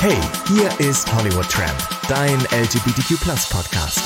Hey, hier ist Hollywood Tramp, dein LGBTQ+-Podcast.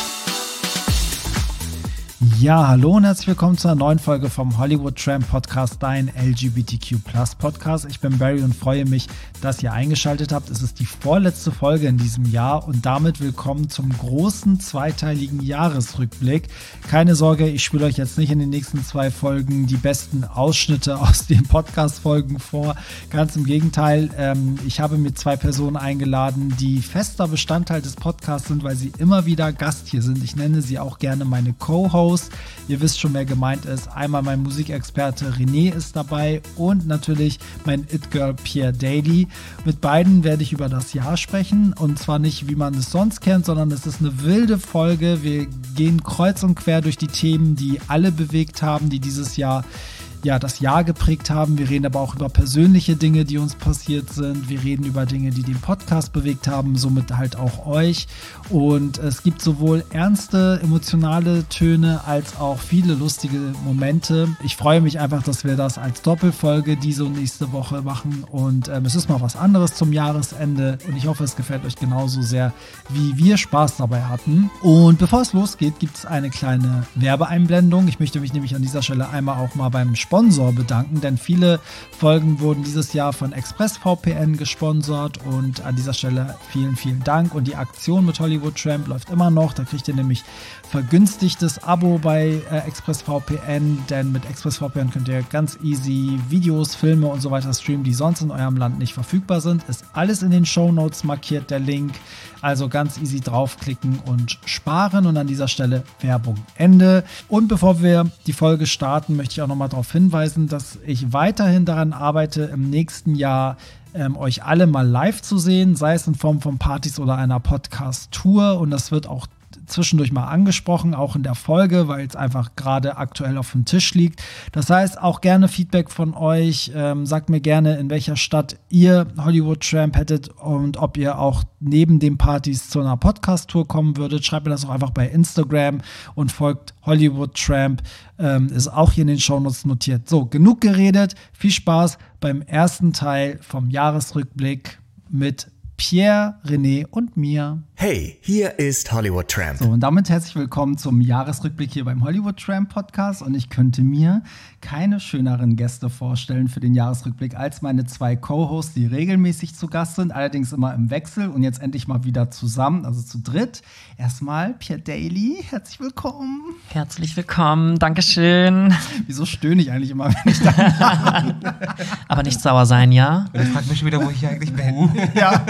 Ja, hallo und herzlich willkommen zu einer neuen Folge vom Hollywood Tramp Podcast, dein LGBTQ+-Podcast. Ich bin Barry und freue mich, dass ihr eingeschaltet habt. Es ist die vorletzte Folge in diesem Jahr und damit willkommen zum großen zweiteiligen Jahresrückblick. Keine Sorge, ich spiele euch jetzt nicht in den nächsten 2 Folgen die besten Ausschnitte aus den Podcast-Folgen vor. Ganz im Gegenteil, ich habe mir 2 Personen eingeladen, die fester Bestandteil des Podcasts sind, weil sie immer wieder Gast hier sind. Ich nenne sie auch gerne meine Co-Hosts. Ihr wisst schon, wer gemeint ist. Einmal mein Musikexperte René ist dabei und natürlich mein It-Girl Pierre Daly. Mit beiden werde ich über das Jahr sprechen und zwar nicht, wie man es sonst kennt, sondern es ist eine wilde Folge. Wir gehen kreuz und quer durch die Themen, die alle bewegt haben, die dieses Jahr das Jahr geprägt haben. Wir reden aber auch über persönliche Dinge, die uns passiert sind. Wir reden über Dinge, die den Podcast bewegt haben, somit halt auch euch. Und es gibt sowohl ernste, emotionale Töne als auch viele lustige Momente. Ich freue mich einfach, dass wir das als Doppelfolge diese und nächste Woche machen. Und es ist mal was anderes zum Jahresende. Und ich hoffe, es gefällt euch genauso sehr, wie wir Spaß dabei hatten. Und bevor es losgeht, gibt es eine kleine Werbeeinblendung. Ich möchte mich nämlich an dieser Stelle einmal auch mal beim Sponsor bedanken, denn viele Folgen wurden dieses Jahr von ExpressVPN gesponsert und an dieser Stelle vielen, vielen Dank. Und die Aktion mit Hollywood Tramp läuft immer noch. Da kriegt ihr nämlich vergünstigtes Abo bei ExpressVPN, denn mit ExpressVPN könnt ihr ganz easy Videos, Filme und so weiter streamen, die sonst in eurem Land nicht verfügbar sind. Ist alles in den Shownotes markiert, der Link. Also ganz easy draufklicken und sparen. Und an dieser Stelle Werbung Ende. Und bevor wir die Folge starten, möchte ich auch nochmal darauf hinweisen, dass ich weiterhin daran arbeite, im nächsten Jahr euch alle mal live zu sehen, sei es in Form von Partys oder einer Podcast-Tour. Und das wird auch zwischendurch mal angesprochen, auch in der Folge, weil es einfach gerade aktuell auf dem Tisch liegt. Das heißt, auch gerne Feedback von euch. Sagt mir gerne, in welcher Stadt ihr Hollywood Tramp hättet und ob ihr auch neben den Partys zu einer Podcast-Tour kommen würdet. Schreibt mir das auch einfach bei Instagram und folgt Hollywood Tramp. Ist auch hier in den Shownotes notiert. So, genug geredet. Viel Spaß beim ersten Teil vom Jahresrückblick mit Pierre, René und mir. Hey, hier ist Hollywood Tramp. So, und damit herzlich willkommen zum Jahresrückblick hier beim Hollywood Tramp Podcast. Und ich könnte mir keine schöneren Gäste vorstellen für den Jahresrückblick als meine 2 Co-Hosts, die regelmäßig zu Gast sind, allerdings immer im Wechsel und jetzt endlich mal wieder zusammen, also zu dritt. Erstmal Pierre Daly, herzlich willkommen. Herzlich willkommen, Dankeschön. Wieso stöhne ich eigentlich immer, wenn ich da mache? Aber nicht sauer sein, ja? Und ich frage mich schon wieder, wo ich hier eigentlich bin. Ja.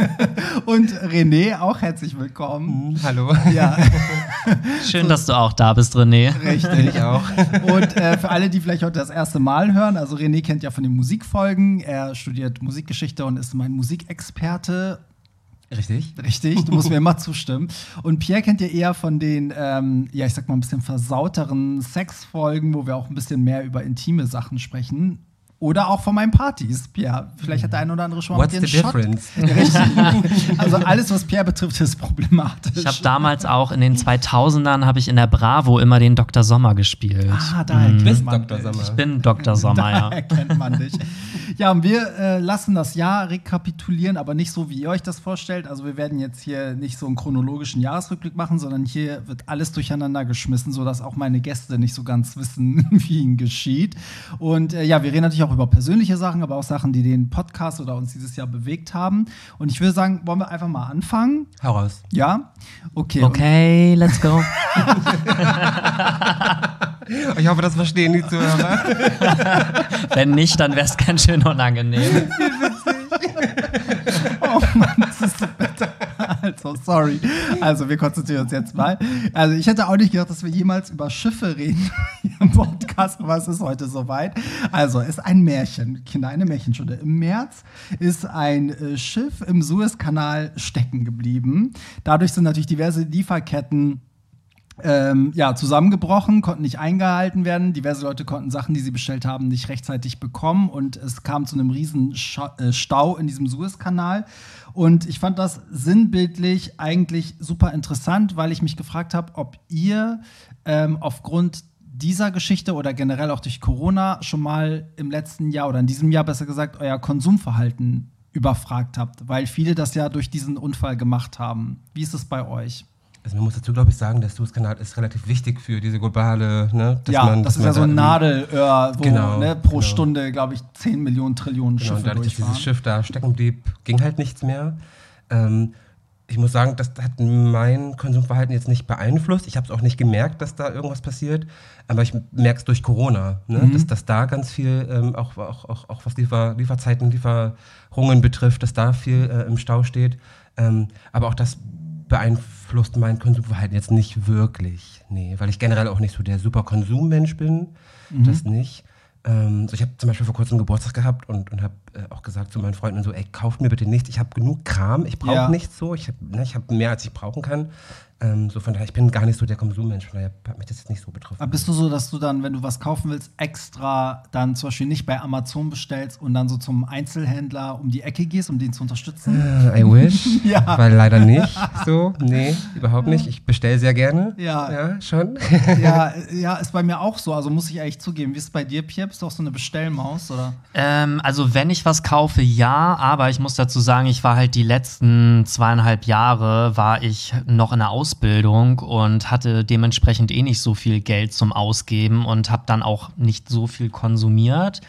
Und René, auch herzlich willkommen. Hallo. Ja. Schön, dass du auch da bist, René. Richtig. Ich auch. Und für alle, die vielleicht heute das erste Mal hören, also René kennt ja von den Musikfolgen. Er studiert Musikgeschichte und ist mein Musikexperte. Richtig. Richtig, du musst mir immer zustimmen. Und Pierre kennt ihr eher von den, ich sag mal, ein bisschen versauteren Sexfolgen, wo wir auch ein bisschen mehr über intime Sachen sprechen. Oder auch von meinen Partys, Pierre. Vielleicht hat der eine oder andere schon mal What's mit the dir einen difference? Shot. Richtig. Also alles, was Pierre betrifft, ist problematisch. Ich habe damals auch in den 2000ern habe ich in der Bravo immer den Dr. Sommer gespielt. Da erkennt Bist man Dr. dich. Sommer. Ich bin Dr. Sommer, Da ja. erkennt man dich. Ja, und wir lassen das Jahr rekapitulieren, aber nicht so, wie ihr euch das vorstellt. Also wir werden jetzt hier nicht so einen chronologischen Jahresrückblick machen, sondern hier wird alles durcheinander geschmissen, sodass auch meine Gäste nicht so ganz wissen, wie ihnen geschieht. Und wir reden natürlich auch über persönliche Sachen, aber auch Sachen, die den Podcast oder uns dieses Jahr bewegt haben. Und ich würde sagen, wollen wir einfach mal anfangen? Hau raus. Ja? Okay. Okay, let's go. Ich hoffe, das verstehen die Zuhörer. Wenn nicht, dann wäre es ganz schön unangenehm. Oh Mann, das ist so bitter. Also, sorry. Also, wir konzentrieren uns jetzt mal. Also, ich hätte auch nicht gedacht, dass wir jemals über Schiffe reden im Podcast, aber es ist heute soweit. Also, es ist ein Märchen, Kinder, eine Märchenstunde. Im März ist ein Schiff im Suezkanal stecken geblieben. Dadurch sind natürlich diverse Lieferketten zusammengebrochen, konnten nicht eingehalten werden. Diverse Leute konnten Sachen, die sie bestellt haben, nicht rechtzeitig bekommen und es kam zu einem riesen Stau in diesem Suezkanal. Und ich fand das sinnbildlich eigentlich super interessant, weil ich mich gefragt habe, ob ihr aufgrund dieser Geschichte oder generell auch durch Corona schon mal im letzten Jahr oder in diesem Jahr besser gesagt euer Konsumverhalten überfragt habt, weil viele das ja durch diesen Unfall gemacht haben. Wie ist es bei euch? Also man muss dazu, glaube ich, sagen, der Suezkanal ist relativ wichtig für diese globale, ne, das ist ja so ein Nadelöhr, wo pro genau. Stunde, glaube ich, 10 Millionen Trillionen Schiffe und dadurch, dass durchfahren. dieses Schiff da stecken blieb, ging halt nichts mehr. Ich muss sagen, das hat mein Konsumverhalten jetzt nicht beeinflusst. Ich habe es auch nicht gemerkt, dass da irgendwas passiert. Aber ich merke es durch Corona, ne? Dass da ganz viel, auch was Lieferzeiten, Lieferungen betrifft, dass da viel im Stau steht. Aber auch das beeinflusst mein Konsumverhalten jetzt nicht wirklich. Nee, weil ich generell auch nicht so der super Konsummensch bin. Das nicht. Ich habe zum Beispiel vor kurzem Geburtstag gehabt und habe auch gesagt zu meinen Freunden so, ey, kauft mir bitte nichts, ich habe genug Kram, ich brauche nichts so, ich habe mehr, als ich brauchen kann. So von daher, ich bin gar nicht so der Konsummensch, von daher hat mich das jetzt nicht so betroffen. Aber bist du so, dass du dann, wenn du was kaufen willst, extra dann zum Beispiel nicht bei Amazon bestellst und dann so zum Einzelhändler um die Ecke gehst, um den zu unterstützen? I wish, Ja. weil leider nicht so, nee, überhaupt nicht. Ich bestelle sehr gerne, Ja. schon. Ja, ist bei mir auch so, also muss ich ehrlich zugeben. Wie ist es bei dir, Pierre? Bist du auch so eine Bestellmaus, oder? Also wenn ich was kaufe, ja, aber ich muss dazu sagen, ich war halt die letzten 2,5 Jahre, war ich noch in der Ausbildung und hatte dementsprechend nicht so viel Geld zum Ausgeben und habe dann auch nicht so viel konsumiert.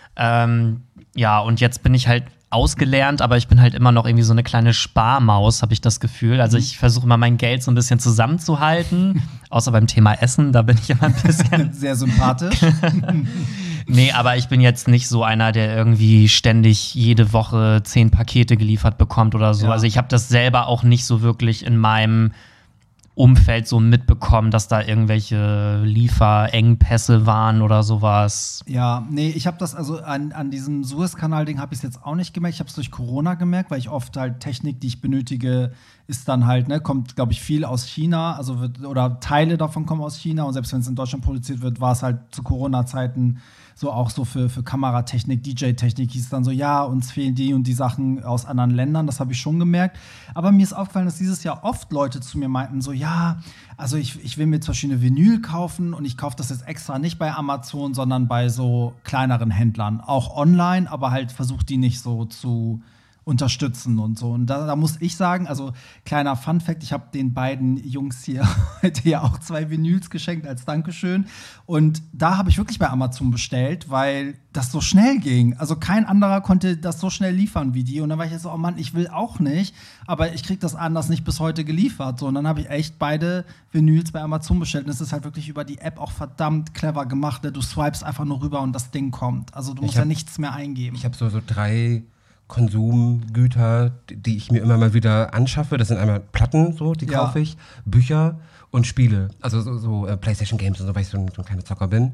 Und jetzt bin ich halt ausgelernt, aber ich bin halt immer noch irgendwie so eine kleine Sparmaus, habe ich das Gefühl. Also ich versuche immer mein Geld so ein bisschen zusammenzuhalten, außer beim Thema Essen, da bin ich immer ein bisschen sehr sympathisch. Nee, aber ich bin jetzt nicht so einer, der irgendwie ständig jede Woche 10 Pakete geliefert bekommt oder so. Ja. Also ich habe das selber auch nicht so wirklich in meinem Umfeld so mitbekommen, dass da irgendwelche Lieferengpässe waren oder sowas. Ja, nee, ich habe das also an diesem Suezkanal-Ding habe ich es jetzt auch nicht gemerkt. Ich habe es durch Corona gemerkt, weil ich oft halt Technik, die ich benötige, ist dann halt, kommt, glaube ich, viel aus China, also oder Teile davon kommen aus China und selbst wenn es in Deutschland produziert wird, war es halt zu Corona-Zeiten so auch so für Kameratechnik, DJ-Technik hieß es dann so, ja, uns fehlen die und die Sachen aus anderen Ländern, das habe ich schon gemerkt. Aber mir ist aufgefallen, dass dieses Jahr oft Leute zu mir meinten so, ja, also ich will mir zum Beispiel eine Vinyl kaufen und ich kaufe das jetzt extra nicht bei Amazon, sondern bei so kleineren Händlern, auch online, aber halt versucht die nicht so zu unterstützen und so. Und da muss ich sagen, also kleiner Funfact, ich habe den beiden Jungs hier heute ja auch 2 Vinyls geschenkt als Dankeschön. Und da habe ich wirklich bei Amazon bestellt, weil das so schnell ging. Also kein anderer konnte das so schnell liefern wie die. Und dann war ich jetzt so, oh Mann, ich will auch nicht, aber ich kriege das anders nicht bis heute geliefert. So, und dann habe ich echt beide Vinyls bei Amazon bestellt. Und es ist halt wirklich über die App auch verdammt clever gemacht. Du swipest einfach nur rüber und das Ding kommt. Also du musst ja nichts mehr eingeben. Ich habe so 3 Konsumgüter, die ich mir immer mal wieder anschaffe. Das sind einmal Platten, so, die kaufe ich, Bücher und Spiele. Also so PlayStation Games und so, weil ich so ein kleiner Zocker bin.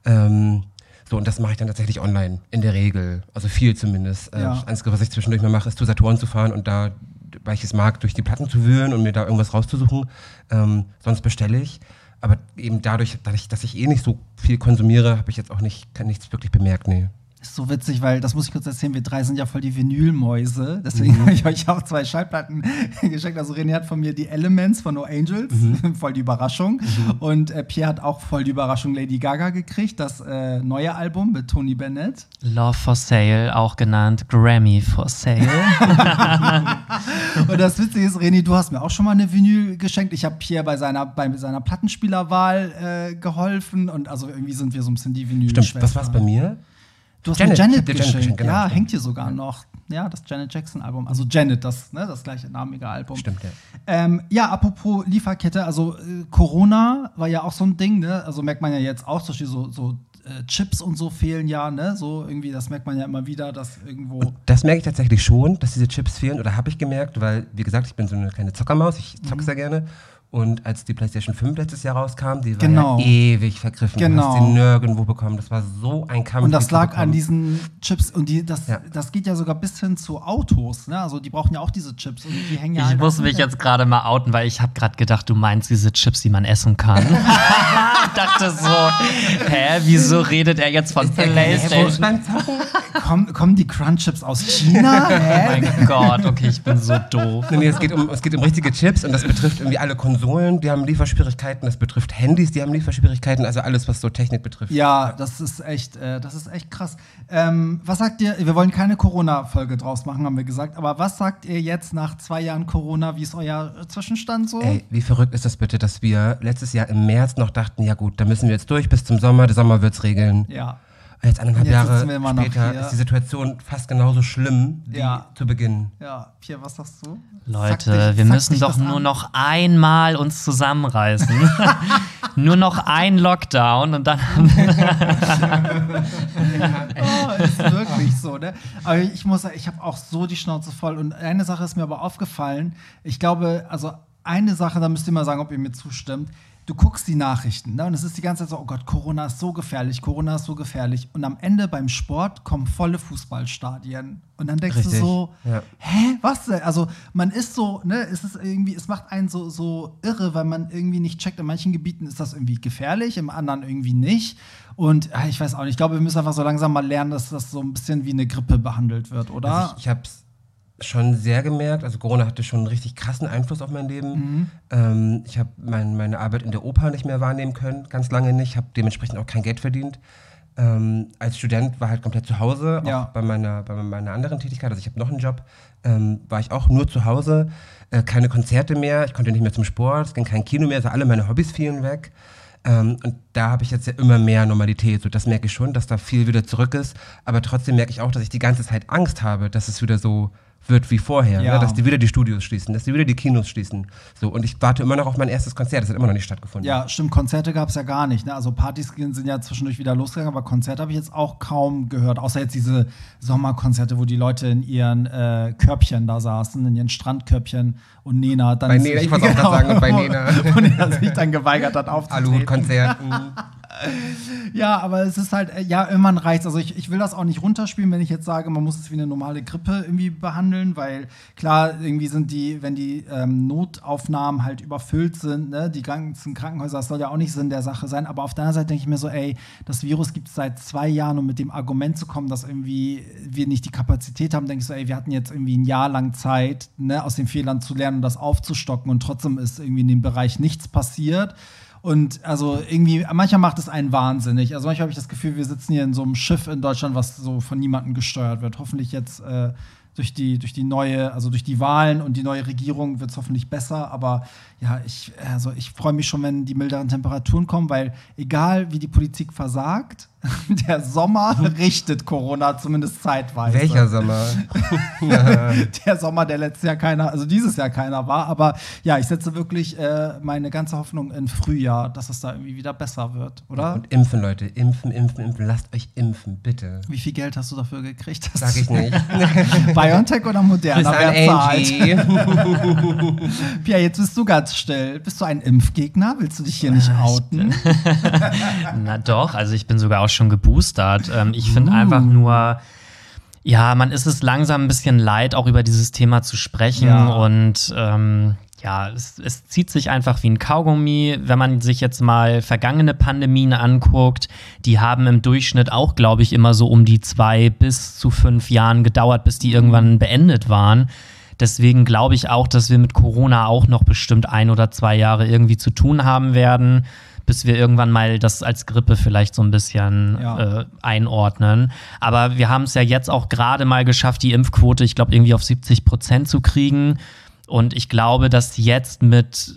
So, und das mache ich dann tatsächlich online, in der Regel. Also viel zumindest. Das Einzige, was ich zwischendurch mal mache, ist zu Saturn zu fahren und da, weil ich es mag, durch die Platten zu wühlen und mir da irgendwas rauszusuchen. Sonst bestelle ich. Aber eben dadurch, dass ich nicht so viel konsumiere, habe ich jetzt auch nichts wirklich bemerkt, nee. Ist so witzig, weil, das muss ich kurz erzählen, wir 3 sind ja voll die Vinylmäuse. Deswegen habe ich euch auch 2 Schallplatten geschenkt. Also René hat von mir die Elements von No Angels, voll die Überraschung. Und Pierre hat auch voll die Überraschung Lady Gaga gekriegt, das neue Album mit Tony Bennett. Love for Sale, auch genannt Grammy for Sale. Und das Witzige ist, René, du hast mir auch schon mal eine Vinyl geschenkt. Ich habe Pierre bei seiner Plattenspielerwahl geholfen. Und also irgendwie sind wir so ein bisschen die Vinyl-Schwestern. Stimmt, was war's bei mir? Du hast mir Janet geschenkt. Genau, ja, stimmt. hängt hier sogar noch. Ja, das Janet Jackson-Album. Also Janet, das gleiche namige Album. Stimmt, ja. Ja, apropos Lieferkette, also Corona war ja auch so ein Ding, ne? Also merkt man ja jetzt auch, zum Beispiel so Chips und so fehlen ja, ne? So irgendwie, das merkt man ja immer wieder, dass irgendwo. Und das merke ich tatsächlich schon, dass diese Chips fehlen, oder habe ich gemerkt, weil, wie gesagt, ich bin so eine kleine Zockermaus, ich zocke sehr gerne. Und als die PlayStation 5 letztes Jahr rauskam, die war ja ewig vergriffen. Genau. Du hast sie nirgendwo bekommen. Das war so ein Kampf. Und das lag an diesen Chips. Und das geht ja sogar bis hin zu Autos. Ne? Also die brauchen ja auch diese Chips. Und die hängen ja Ich muss mich jetzt gerade mal outen, weil ich habe gerade gedacht, du meinst diese Chips, die man essen kann. Ich dachte so, wieso redet er jetzt von PlayStation? Kommen die Crunch-Chips aus China? Oh mein Gott, okay, ich bin so doof. Nee, es geht um richtige Chips und das betrifft irgendwie alle Konsum. Konsolen, die haben Lieferschwierigkeiten, das betrifft Handys, die haben Lieferschwierigkeiten, also alles, was so Technik betrifft. Ja, das ist echt krass. Was sagt ihr, wir wollen keine Corona-Folge draus machen, haben wir gesagt, aber was sagt ihr jetzt nach 2 Jahren Corona, wie ist euer Zwischenstand so? Ey, wie verrückt ist das bitte, dass wir letztes Jahr im März noch dachten, ja gut, da müssen wir jetzt durch bis zum Sommer, der Sommer wird's regeln. Ja. Jetzt 1,5 Jahre später ist die Situation fast genauso schlimm wie zu Beginn. Ja, Pia, was sagst du? Leute, wir müssen doch nur noch einmal uns zusammenreißen. Nur noch ein Lockdown und dann... Ist wirklich so, ne? Aber ich muss sagen, ich habe auch so die Schnauze voll. Und eine Sache ist mir aber aufgefallen. Ich glaube, also eine Sache, da müsst ihr mal sagen, ob ihr mir zustimmt. Du guckst die Nachrichten, ne? Und es ist die ganze Zeit so, oh Gott, Corona ist so gefährlich, Corona ist so gefährlich. Und am Ende beim Sport kommen volle Fußballstadien. Und dann denkst du so, hä, was denn? Also man ist so, ne, es macht einen so irre, weil man irgendwie nicht checkt. In manchen Gebieten ist das irgendwie gefährlich, im anderen irgendwie nicht. Und ich weiß auch nicht, ich glaube, wir müssen einfach so langsam mal lernen, dass das so ein bisschen wie eine Grippe behandelt wird, oder? Also ich hab's schon sehr gemerkt, also Corona hatte schon einen richtig krassen Einfluss auf mein Leben. Ich habe meine Arbeit in der Oper nicht mehr wahrnehmen können, ganz lange nicht, habe dementsprechend auch kein Geld verdient. Als Student war halt komplett zu Hause, auch bei meiner anderen Tätigkeit, also ich habe noch einen Job, war ich auch nur zu Hause, keine Konzerte mehr, ich konnte nicht mehr zum Sport, es ging kein Kino mehr, also alle meine Hobbys fielen weg. Und da habe ich jetzt ja immer mehr Normalität, so das merke ich schon, dass da viel wieder zurück ist, aber trotzdem merke ich auch, dass ich die ganze Zeit Angst habe, dass es wieder so wird wie vorher, ne? Dass die wieder die Studios schließen, dass die wieder die Kinos schließen. So, und ich warte immer noch auf mein erstes Konzert, das hat immer noch nicht stattgefunden. Ja, stimmt, Konzerte gab es ja gar nicht. Ne? Also Partys sind ja zwischendurch wieder losgegangen, aber Konzerte habe ich jetzt auch kaum gehört, außer jetzt diese Sommerkonzerte, wo die Leute in ihren Körbchen da saßen, in ihren Strandkörbchen und Nena dann... Bei Nena, ich wollte auch gerade sagen, und bei Nena. Und Nena sich dann geweigert hat aufzutreten. Aluhut-Konzerten. Ja, aber es ist halt, irgendwann reicht's. Also ich will das auch nicht runterspielen, wenn ich jetzt sage, man muss es wie eine normale Grippe irgendwie behandeln, weil klar, irgendwie sind wenn die Notaufnahmen halt überfüllt sind, ne, die ganzen Krankenhäuser, das soll ja auch nicht Sinn der Sache sein, aber auf der anderen Seite denke ich mir so, das Virus gibt es seit 2 Jahren und mit dem Argument zu kommen, dass irgendwie wir nicht die Kapazität haben, denke ich so, wir hatten jetzt irgendwie ein Jahr lang Zeit, ne, aus den Fehlern zu lernen und das aufzustocken und trotzdem ist irgendwie in dem Bereich nichts passiert. Und also irgendwie, manchmal macht es einen wahnsinnig. Also manchmal habe ich das Gefühl, wir sitzen hier in so einem Schiff in Deutschland, was so von niemandem gesteuert wird. Hoffentlich jetzt durch die Wahlen und die neue Regierung wird es hoffentlich besser. Aber ja, ich freue mich schon, wenn die milderen Temperaturen kommen, weil egal wie die Politik versagt, der Sommer richtet Corona zumindest zeitweise. Welcher Sommer? Der Sommer, der dieses Jahr keiner war. Aber ja, ich setze wirklich meine ganze Hoffnung in Frühjahr, dass es da irgendwie wieder besser wird, oder? Und impfen, Leute. Impfen. Lasst euch impfen, bitte. Wie viel Geld hast du dafür gekriegt? Sag ich nicht. BioNTech oder Moderna? Wer zahlt? Pia, jetzt bist du ganz still. Bist du ein Impfgegner? Willst du dich hier nicht outen? Na doch, also ich bin sogar auch schon geboostert. Ich finde einfach nur, ja, man ist es langsam ein bisschen leid, auch über dieses Thema zu sprechen. Ja. Und es zieht sich einfach wie ein Kaugummi. Wenn man sich jetzt mal vergangene Pandemien anguckt, die haben im Durchschnitt auch, glaube ich, immer so um die 2 bis zu 5 Jahren gedauert, bis die irgendwann beendet waren. Deswegen glaube ich auch, dass wir mit Corona auch noch bestimmt 1 oder 2 Jahre irgendwie zu tun haben werden, bis wir irgendwann mal das als Grippe vielleicht so ein bisschen einordnen. Aber wir haben es ja jetzt auch gerade mal geschafft, die Impfquote, ich glaube, irgendwie auf 70% zu kriegen. Und ich glaube, dass jetzt mit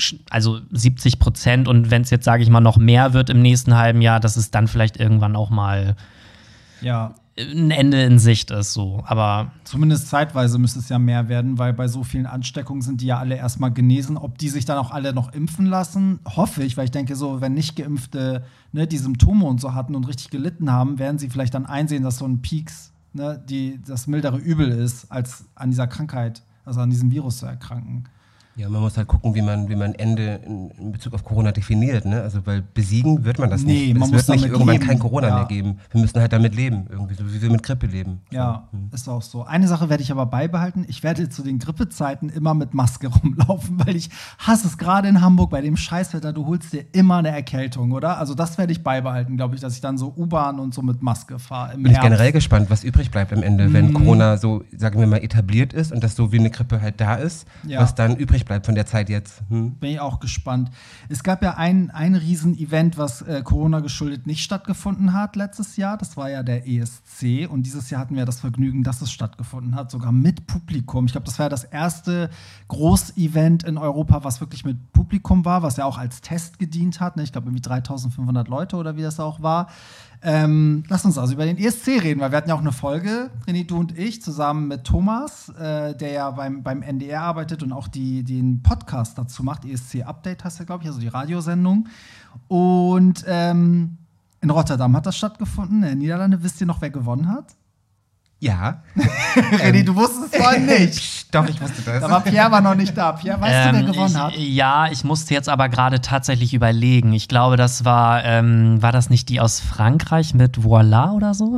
70% und wenn es jetzt, sage ich mal, noch mehr wird im nächsten halben Jahr, dass es dann vielleicht irgendwann auch mal ein Ende in Sicht ist, so. Aber zumindest zeitweise müsste es ja mehr werden, weil bei so vielen Ansteckungen sind die ja alle erstmal genesen. Ob die sich dann auch alle noch impfen lassen, hoffe ich, weil ich denke so, wenn nicht Geimpfte die Symptome und so hatten und richtig gelitten haben, werden sie vielleicht dann einsehen, dass so ein Peaks das mildere Übel ist, als an dieser Krankheit, also an diesem Virus zu erkranken. Ja, man muss halt gucken, wie man Ende in Bezug auf Corona definiert, ne? Also, weil besiegen wird man das nicht. Es wird nicht irgendwann leben. Kein Corona mehr geben. Wir müssen halt damit leben, irgendwie, so wie wir mit Grippe leben. Ja, ist auch so. Eine Sache werde ich aber beibehalten. Ich werde zu den Grippezeiten immer mit Maske rumlaufen, weil ich hasse es gerade in Hamburg bei dem Scheißwetter. Du holst dir immer eine Erkältung, oder? Also das werde ich beibehalten, glaube ich, dass ich dann so U-Bahn und so mit Maske fahre. Bin ich generell gespannt, was übrig bleibt am Ende, wenn Corona so, sagen wir mal, etabliert ist und das so wie eine Grippe halt da ist, was dann übrig bleibt bleibt von der Zeit jetzt. Bin ich auch gespannt. Es gab ja ein Riesen-Event, was Corona geschuldet nicht stattgefunden hat letztes Jahr. Das war ja der ESC. Und dieses Jahr hatten wir das Vergnügen, dass es stattgefunden hat, sogar mit Publikum. Ich glaube, das war ja das erste Groß-Event in Europa, was wirklich mit Publikum war, was ja auch als Test gedient hat. Ne? Ich glaube, irgendwie 3500 Leute oder wie das auch war. Lass uns also über den ESC reden, weil wir hatten ja auch eine Folge, René, du und ich, zusammen mit Thomas, der ja beim NDR arbeitet und auch den Podcast dazu macht. ESC Update heißt ja, glaube ich, also die Radiosendung. Und in Rotterdam hat das stattgefunden, in den Niederlanden. Wisst ihr noch, wer gewonnen hat? Ja. René, du wusstest es vorhin nicht. Doch, ich wusste das. Aber Pierre war noch nicht da. Pierre, weißt du, wer gewonnen hat? Ja, ich musste jetzt aber gerade tatsächlich überlegen. Ich glaube, das war das nicht die aus Frankreich mit Voilà oder so?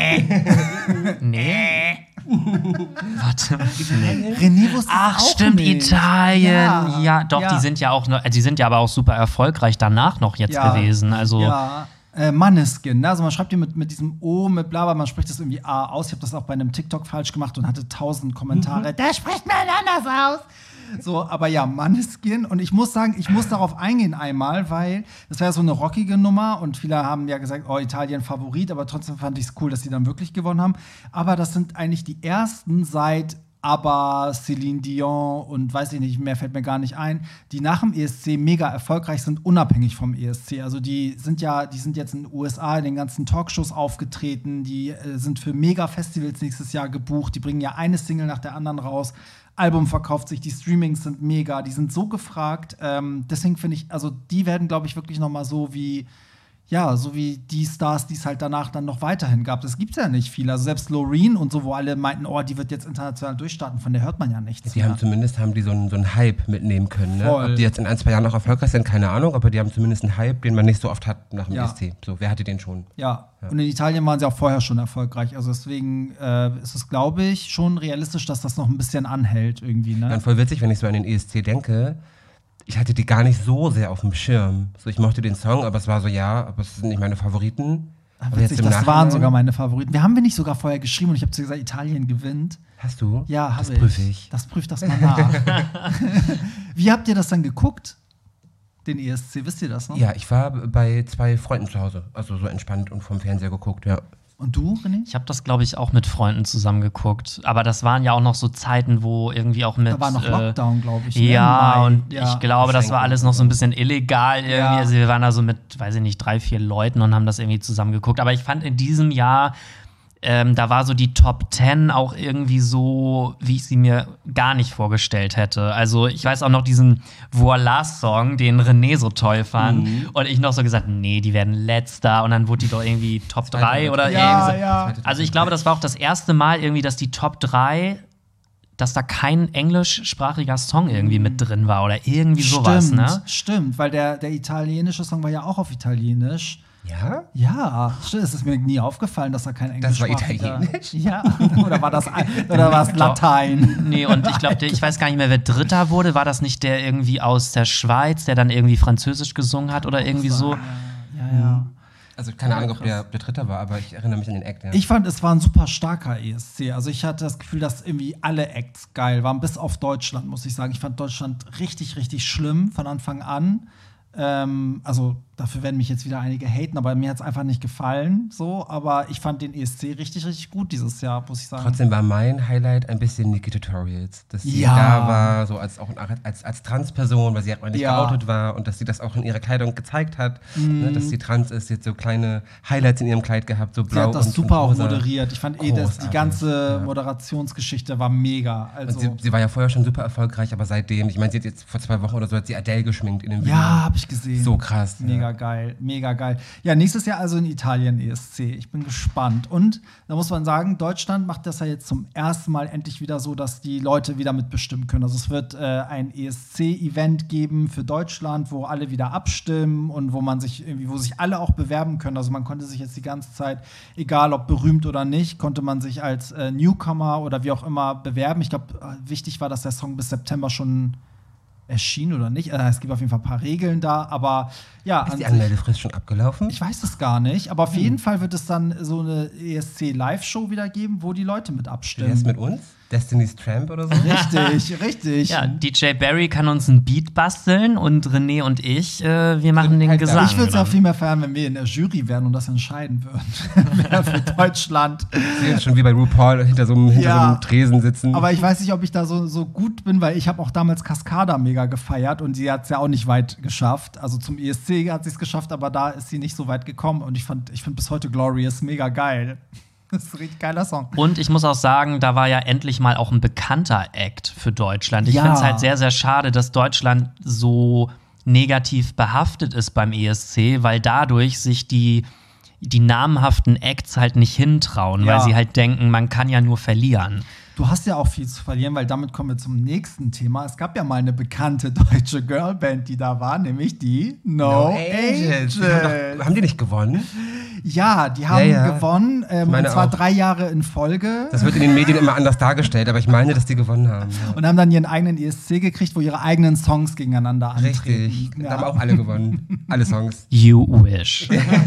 Nee. Warte. Nee. René wusste Ach, es auch stimmt, nicht. Italien. Ja, doch, ja. die sind ja auch noch, die sind ja aber auch super erfolgreich danach noch jetzt gewesen. Also ja. Maneskin, ne? Also man schreibt hier mit diesem O, mit Blabla, man spricht das irgendwie A aus. Ich habe das auch bei einem TikTok falsch gemacht und hatte 1000 Kommentare. Der spricht mal anders aus. So, aber ja, Maneskin. Und ich muss sagen, ich muss darauf eingehen einmal, weil das war ja so eine rockige Nummer und viele haben ja gesagt, oh, Italien Favorit, aber trotzdem fand ich es cool, dass sie dann wirklich gewonnen haben. Aber das sind eigentlich die ersten seit aber Celine Dion und weiß ich nicht, mehr fällt mir gar nicht ein, die nach dem ESC mega erfolgreich sind, unabhängig vom ESC. Also die sind jetzt in den USA in den ganzen Talkshows aufgetreten, die sind für Mega-Festivals nächstes Jahr gebucht, die bringen ja eine Single nach der anderen raus, Album verkauft sich, die Streamings sind mega, die sind so gefragt. Deswegen finde ich, also die werden, glaube ich, wirklich noch mal so wie die Stars, die es halt danach dann noch weiterhin gab. Das gibt's ja nicht viel. Also selbst Loreen und so, wo alle meinten, oh, die wird jetzt international durchstarten, von der hört man ja nichts. Die haben so einen Hype mitnehmen können. Ne? Voll. Ob die jetzt in 1-2 Jahren noch erfolgreich sind, keine Ahnung, aber die haben zumindest einen Hype, den man nicht so oft hat nach dem ESC. So, wer hatte den schon? Ja, und in Italien waren sie auch vorher schon erfolgreich. Also deswegen ist es, glaube ich, schon realistisch, dass das noch ein bisschen anhält irgendwie. Ne? Ja, voll witzig, wenn ich so an den ESC denke. Ich hatte die gar nicht so sehr auf dem Schirm. So, ich mochte den Song, aber es war so, ja, aber es sind nicht meine Favoriten. Aber witzig, das waren sogar meine Favoriten. Wir haben nicht sogar vorher geschrieben und ich habe zu gesagt, Italien gewinnt. Hast du? Ja, habe ich. Das prüfe ich. Das prüft das mal nach. Wie habt ihr das dann geguckt? Den ESC, wisst ihr das noch? Ja, ich war bei 2 Freunden zu Hause. Also so entspannt und vom Fernseher geguckt, ja. Und du, René? ich habe das, glaube ich, auch mit Freunden zusammen geguckt. Aber das waren ja auch noch so Zeiten, wo irgendwie auch mit. Da war noch Lockdown, glaube ich. Ja, Mai. und ich glaube, das war alles noch so ein bisschen illegal irgendwie. Ja. Also wir waren da so mit, weiß ich nicht, 3, 4 Leuten und haben das irgendwie zusammen geguckt. Aber ich fand in diesem Jahr, da war so die Top 10 auch irgendwie so, wie ich sie mir gar nicht vorgestellt hätte. Also ich weiß auch noch diesen Voilà-Song, den René so toll fand. Und ich noch so gesagt, nee, die werden letzter. Und dann wurde die doch irgendwie Top 3 oder irgendwie so. Ja. Also ich glaube, das war auch das erste Mal irgendwie, dass die Top 3, dass da kein englischsprachiger Song irgendwie mit drin war oder irgendwie sowas, ne? Stimmt, weil der italienische Song war ja auch auf Italienisch. Ja? Ja, stimmt. Es ist mir nie aufgefallen, dass da kein Englisch Das war Italienisch? Ja, oder war das Latein? Nee, und ich glaube, ich weiß gar nicht mehr, wer Dritter wurde. War das nicht der irgendwie aus der Schweiz, der dann irgendwie Französisch gesungen hat oder irgendwie so? Ja. Also keine Ahnung, ob der Dritte war, aber ich erinnere mich an den Act, ja. Ich fand, es war ein super starker ESC. Also ich hatte das Gefühl, dass irgendwie alle Acts geil waren, bis auf Deutschland, muss ich sagen. Ich fand Deutschland richtig, richtig schlimm von Anfang an. Also dafür werden mich jetzt wieder einige haten, aber mir hat es einfach nicht gefallen. So, aber ich fand den ESC richtig, richtig gut dieses Jahr, muss ich sagen. Trotzdem war mein Highlight ein bisschen Niki Tutorials. Dass sie Ja. da war, so als Transperson, weil sie halt auch nicht geoutet war und dass sie das auch in ihrer Kleidung gezeigt hat. Ne, dass sie trans ist, sie hat so kleine Highlights in ihrem Kleid gehabt, so Sie blau hat das und super auch rosa. moderiert. Ich fand die Großartig, ganze Moderationsgeschichte war mega. Also, Und sie war ja vorher schon super erfolgreich, aber seitdem, ich meine, sie hat jetzt vor 2 Wochen oder so, hat sie Adele geschminkt in dem Video. ja, habe ich gesehen. So krass. Mega geil, mega geil. Ja, nächstes Jahr also in Italien ESC. Ich bin gespannt. Und da muss man sagen, Deutschland macht das ja jetzt zum ersten Mal endlich wieder so, dass die Leute wieder mitbestimmen können. Also es wird ein ESC-Event geben für Deutschland, wo alle wieder abstimmen und wo sich alle auch bewerben können. Also man konnte sich jetzt die ganze Zeit, egal ob berühmt oder nicht, konnte man sich als Newcomer oder wie auch immer bewerben. Ich glaube, wichtig war, dass der Song bis September schon erschien oder nicht. Es gibt auf jeden Fall ein paar Regeln da, aber ja. Ist die Anmeldefrist schon abgelaufen? Ich weiß es gar nicht, aber auf jeden Fall wird es dann so eine ESC-Live-Show wieder geben, wo die Leute mit abstimmen. Wer ist mit uns? Destiny's Tramp oder so. Richtig. Ja, DJ Barry kann uns ein Beat basteln und René und ich, wir machen den halt Gesang. Ich würde es auch viel mehr feiern, wenn wir in der Jury wären und das entscheiden würden. Wer für Deutschland. Sie sind schon wie bei RuPaul hinter so einem Tresen sitzen. Aber ich weiß nicht, ob ich da so gut bin, weil ich habe auch damals Cascada mega gefeiert und sie hat es ja auch nicht weit geschafft. Also zum ESC hat sie es geschafft, aber da ist sie nicht so weit gekommen. Und ich finde bis heute Glorious mega geil. Das ist ein richtig geiler Song. Und ich muss auch sagen, da war ja endlich mal auch ein bekannter Act für Deutschland. Ich finde es halt sehr, sehr schade, dass Deutschland so negativ behaftet ist beim ESC, weil dadurch sich die namhaften Acts halt nicht hintrauen, weil sie halt denken, man kann ja nur verlieren. Du hast ja auch viel zu verlieren, weil damit kommen wir zum nächsten Thema. Es gab ja mal eine bekannte deutsche Girlband, die da war, nämlich die No Angels. Haben die nicht gewonnen? Ja, die haben gewonnen, und zwar auch. 3 Jahre in Folge. Das wird in den Medien immer anders dargestellt, aber ich meine, dass die gewonnen haben. Ja. Und haben dann ihren eigenen ESC gekriegt, wo ihre eigenen Songs gegeneinander antreten. Richtig, da haben auch alle gewonnen. Alle Songs. You wish.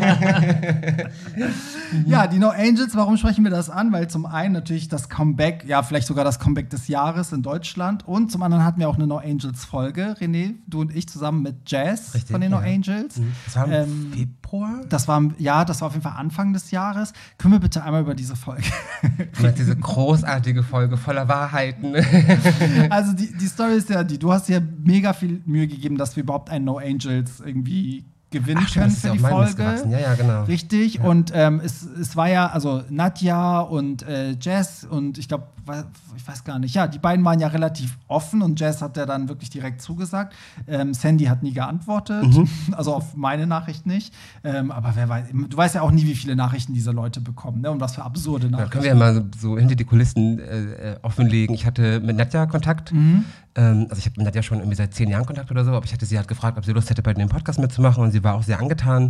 Ja, die No Angels, warum sprechen wir das an? Weil zum einen natürlich das Comeback, ja, vielleicht sogar das Comeback des Jahres in Deutschland. Und zum anderen hatten wir auch eine No Angels-Folge. René, du und ich zusammen mit Jazz von den No Angels. Das war im Februar? Das war auf jeden Fall Anfang des Jahres. Können wir bitte einmal über diese Folge? Diese großartige Folge voller Wahrheiten. Also die Story ist ja du hast dir mega viel Mühe gegeben, dass wir überhaupt einen No Angels irgendwie gewinnen können für die Folge. Ja, genau. Richtig. Ja. Und es war ja, also Nadja und Jazz und ich glaube, ich weiß gar nicht, ja, die beiden waren ja relativ offen und Jazz hat ja dann wirklich direkt zugesagt. Sandy hat nie geantwortet, also auf meine Nachricht nicht. Aber wer weiß, du weißt ja auch nie, wie viele Nachrichten diese Leute bekommen, ne? Und was für absurde Nachrichten. Da können wir ja mal so hinter die Kulissen offenlegen. Ich hatte mit Nadja Kontakt. Also ich habe mit Nadja schon irgendwie seit 10 Jahren Kontakt oder so, aber ich hatte sie halt gefragt, ob sie Lust hätte, bei dem Podcast mitzumachen und sie war auch sehr angetan.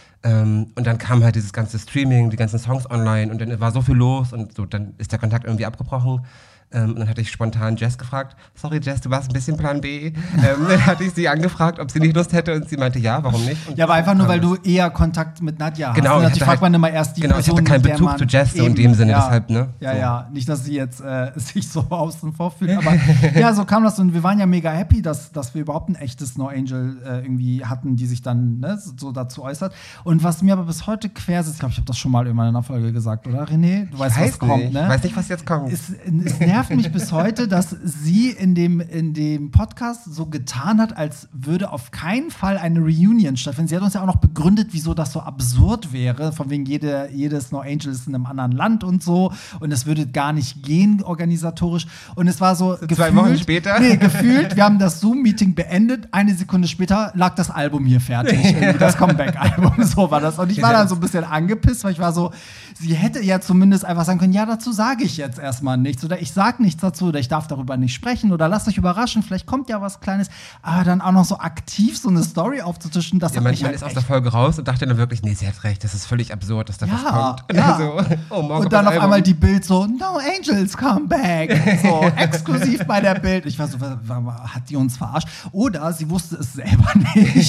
Und dann kam halt dieses ganze Streaming, die ganzen Songs online und dann war so viel los und so, dann ist der Kontakt irgendwie abgebrochen. Und dann hatte ich spontan Jess gefragt, sorry Jess, du warst ein bisschen Plan B. Dann hatte ich sie angefragt, ob sie nicht Lust hätte und sie meinte, ja, warum nicht? Und ja, aber einfach nur, weil du eher Kontakt mit Nadja hast. Genau. Natürlich fragt man immer erst die Person, ich hatte keinen Bezug zu Jess so in dem Sinne, deshalb, ne? Ja, so. Ja, nicht, dass sie jetzt sich so außen vor fühlt, aber ja, so kam das und wir waren ja mega happy, dass wir überhaupt ein echtes No Angel irgendwie hatten, die sich dann so dazu äußert. Und was mir aber bis heute quer sitzt, ich glaube, ich habe das schon mal in meiner Folge gesagt, oder René? Du weißt, was kommt, ne? Ich weiß nicht, was jetzt kommt. Es nervt mich bis heute, dass sie in dem Podcast so getan hat, als würde auf keinen Fall eine Reunion stattfinden. Sie hat uns ja auch noch begründet, wieso das so absurd wäre, von wegen jedes No Angel ist in einem anderen Land und so und es würde gar nicht gehen organisatorisch und es war so gefühlt, 2 Wochen später? Nee, gefühlt, wir haben das Zoom-Meeting beendet, 1 Sekunde später lag das Album hier fertig, irgendwie das Comeback-Album, so war das und ich war dann so ein bisschen angepisst, weil ich war so, sie hätte ja zumindest einfach sagen können, ja, dazu sage ich jetzt erstmal nichts oder ich sage nichts dazu oder ich darf darüber nicht sprechen oder lasst euch überraschen, vielleicht kommt ja was Kleines, aber dann auch noch so aktiv so eine Story aufzutischen, das ja, hat mich man halt ist aus der Folge raus und dachte dann wirklich, nee, sie hat recht, das ist völlig absurd, dass da was kommt. Ja. So, und dann auf einmal die Bild so, No Angels come back, so exklusiv bei der Bild. Ich war so, hat die uns verarscht? Oder sie wusste es selber nicht.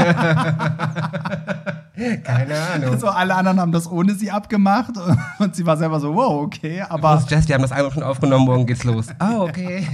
Keine Ahnung. So, alle anderen haben das ohne sie abgemacht und sie war selber so, wow, okay, aber Jess, die haben das Album schon aufgenommen, morgen geht's los. Okay.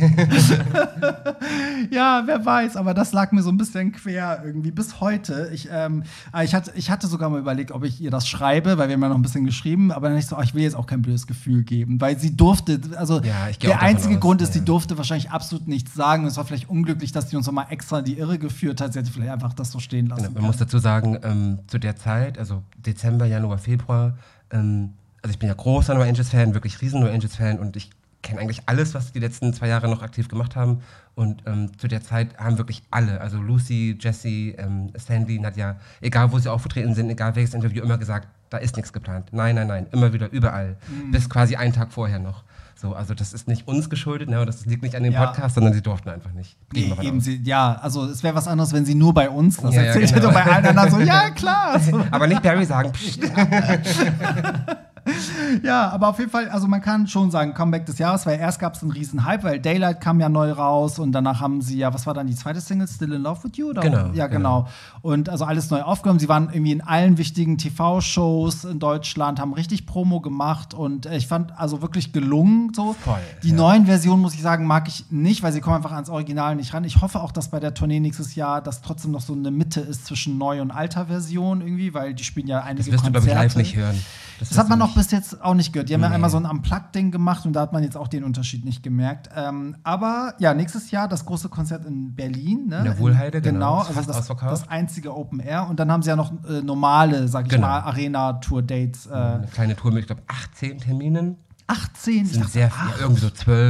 Ja, wer weiß, aber das lag mir so ein bisschen quer irgendwie bis heute. Ich hatte sogar mal überlegt, ob ich ihr das schreibe, weil wir haben ja noch ein bisschen geschrieben, aber dann ich so, ich will jetzt auch kein blödes Gefühl geben, weil sie durfte, also ja, der einzige Grund ist, sie durfte wahrscheinlich absolut nichts sagen. Es war vielleicht unglücklich, dass sie uns nochmal extra die Irre geführt hat. Sie hätte vielleicht einfach das so stehen lassen können. Man muss dazu sagen, zu der Zeit, also Dezember, Januar, Februar, also ich bin ja großer No Angels-Fan, wirklich riesen No Angels-Fan und ich kenne eigentlich alles, was die letzten 2 Jahre noch aktiv gemacht haben. Und zu der Zeit haben wirklich alle, also Lucy, Jessie, Sandy, Nadja, egal wo sie aufgetreten sind, egal welches Interview, immer gesagt, da ist nichts geplant. Nein, immer wieder, überall. Bis quasi einen Tag vorher noch. So, also das ist nicht uns geschuldet, ne, das liegt nicht an dem Podcast, sondern sie durften einfach nicht. Nee, also es wäre was anderes, wenn sie nur bei uns das erzählt hätte und bei allen anderen so, ja klar. So. Aber nicht Barry sagen, Ja, aber auf jeden Fall, also man kann schon sagen, Comeback des Jahres, weil erst gab es einen riesen Hype, weil Daylight kam ja neu raus und danach haben sie ja, was war dann die zweite Single, Still in Love with You? Oder? Genau. Ja, genau. Und also alles neu aufgenommen. Sie waren irgendwie in allen wichtigen TV-Shows in Deutschland, haben richtig Promo gemacht und ich fand also wirklich gelungen so. Voll, die neuen Versionen, muss ich sagen, mag ich nicht, weil sie kommen einfach ans Original nicht ran. Ich hoffe auch, dass bei der Tournee nächstes Jahr das trotzdem noch so eine Mitte ist zwischen neu und alter Version irgendwie, weil die spielen ja einige Das wirst du, glaube ich, live nicht hören. Das hat man noch bis jetzt auch nicht gehört. Die haben ja einmal so ein Unplugged-Ding gemacht und da hat man jetzt auch den Unterschied nicht gemerkt. Aber ja, nächstes Jahr das große Konzert in Berlin. Ne? In der Wohlheide, genau. Fast Also ausverkauft. das einzige Open Air. Und dann haben sie ja noch normale, sag ich mal, Arena-Tour-Dates. Eine kleine Tour mit, ich glaube, 18 Terminen. 18? Sind sehr viel, ja, irgendwie so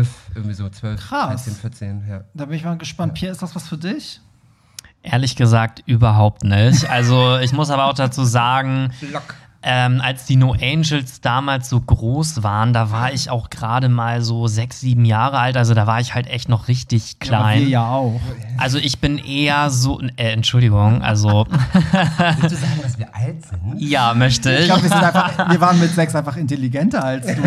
12, Krass. 13, 14, ja. Da bin ich mal gespannt. Pierre, ist das was für dich? Ehrlich gesagt, überhaupt nicht. Also ich muss aber auch dazu sagen, als die No Angels damals so groß waren, da war ich auch gerade mal so 6, 7 Jahre alt. Also da war ich halt echt noch richtig klein. Ja, wir ja auch. Also ich bin eher so, Entschuldigung, also Willst du sagen, dass wir alt sind? ja, möchte Ich ich. glaube, wir waren mit 6 einfach intelligenter als du.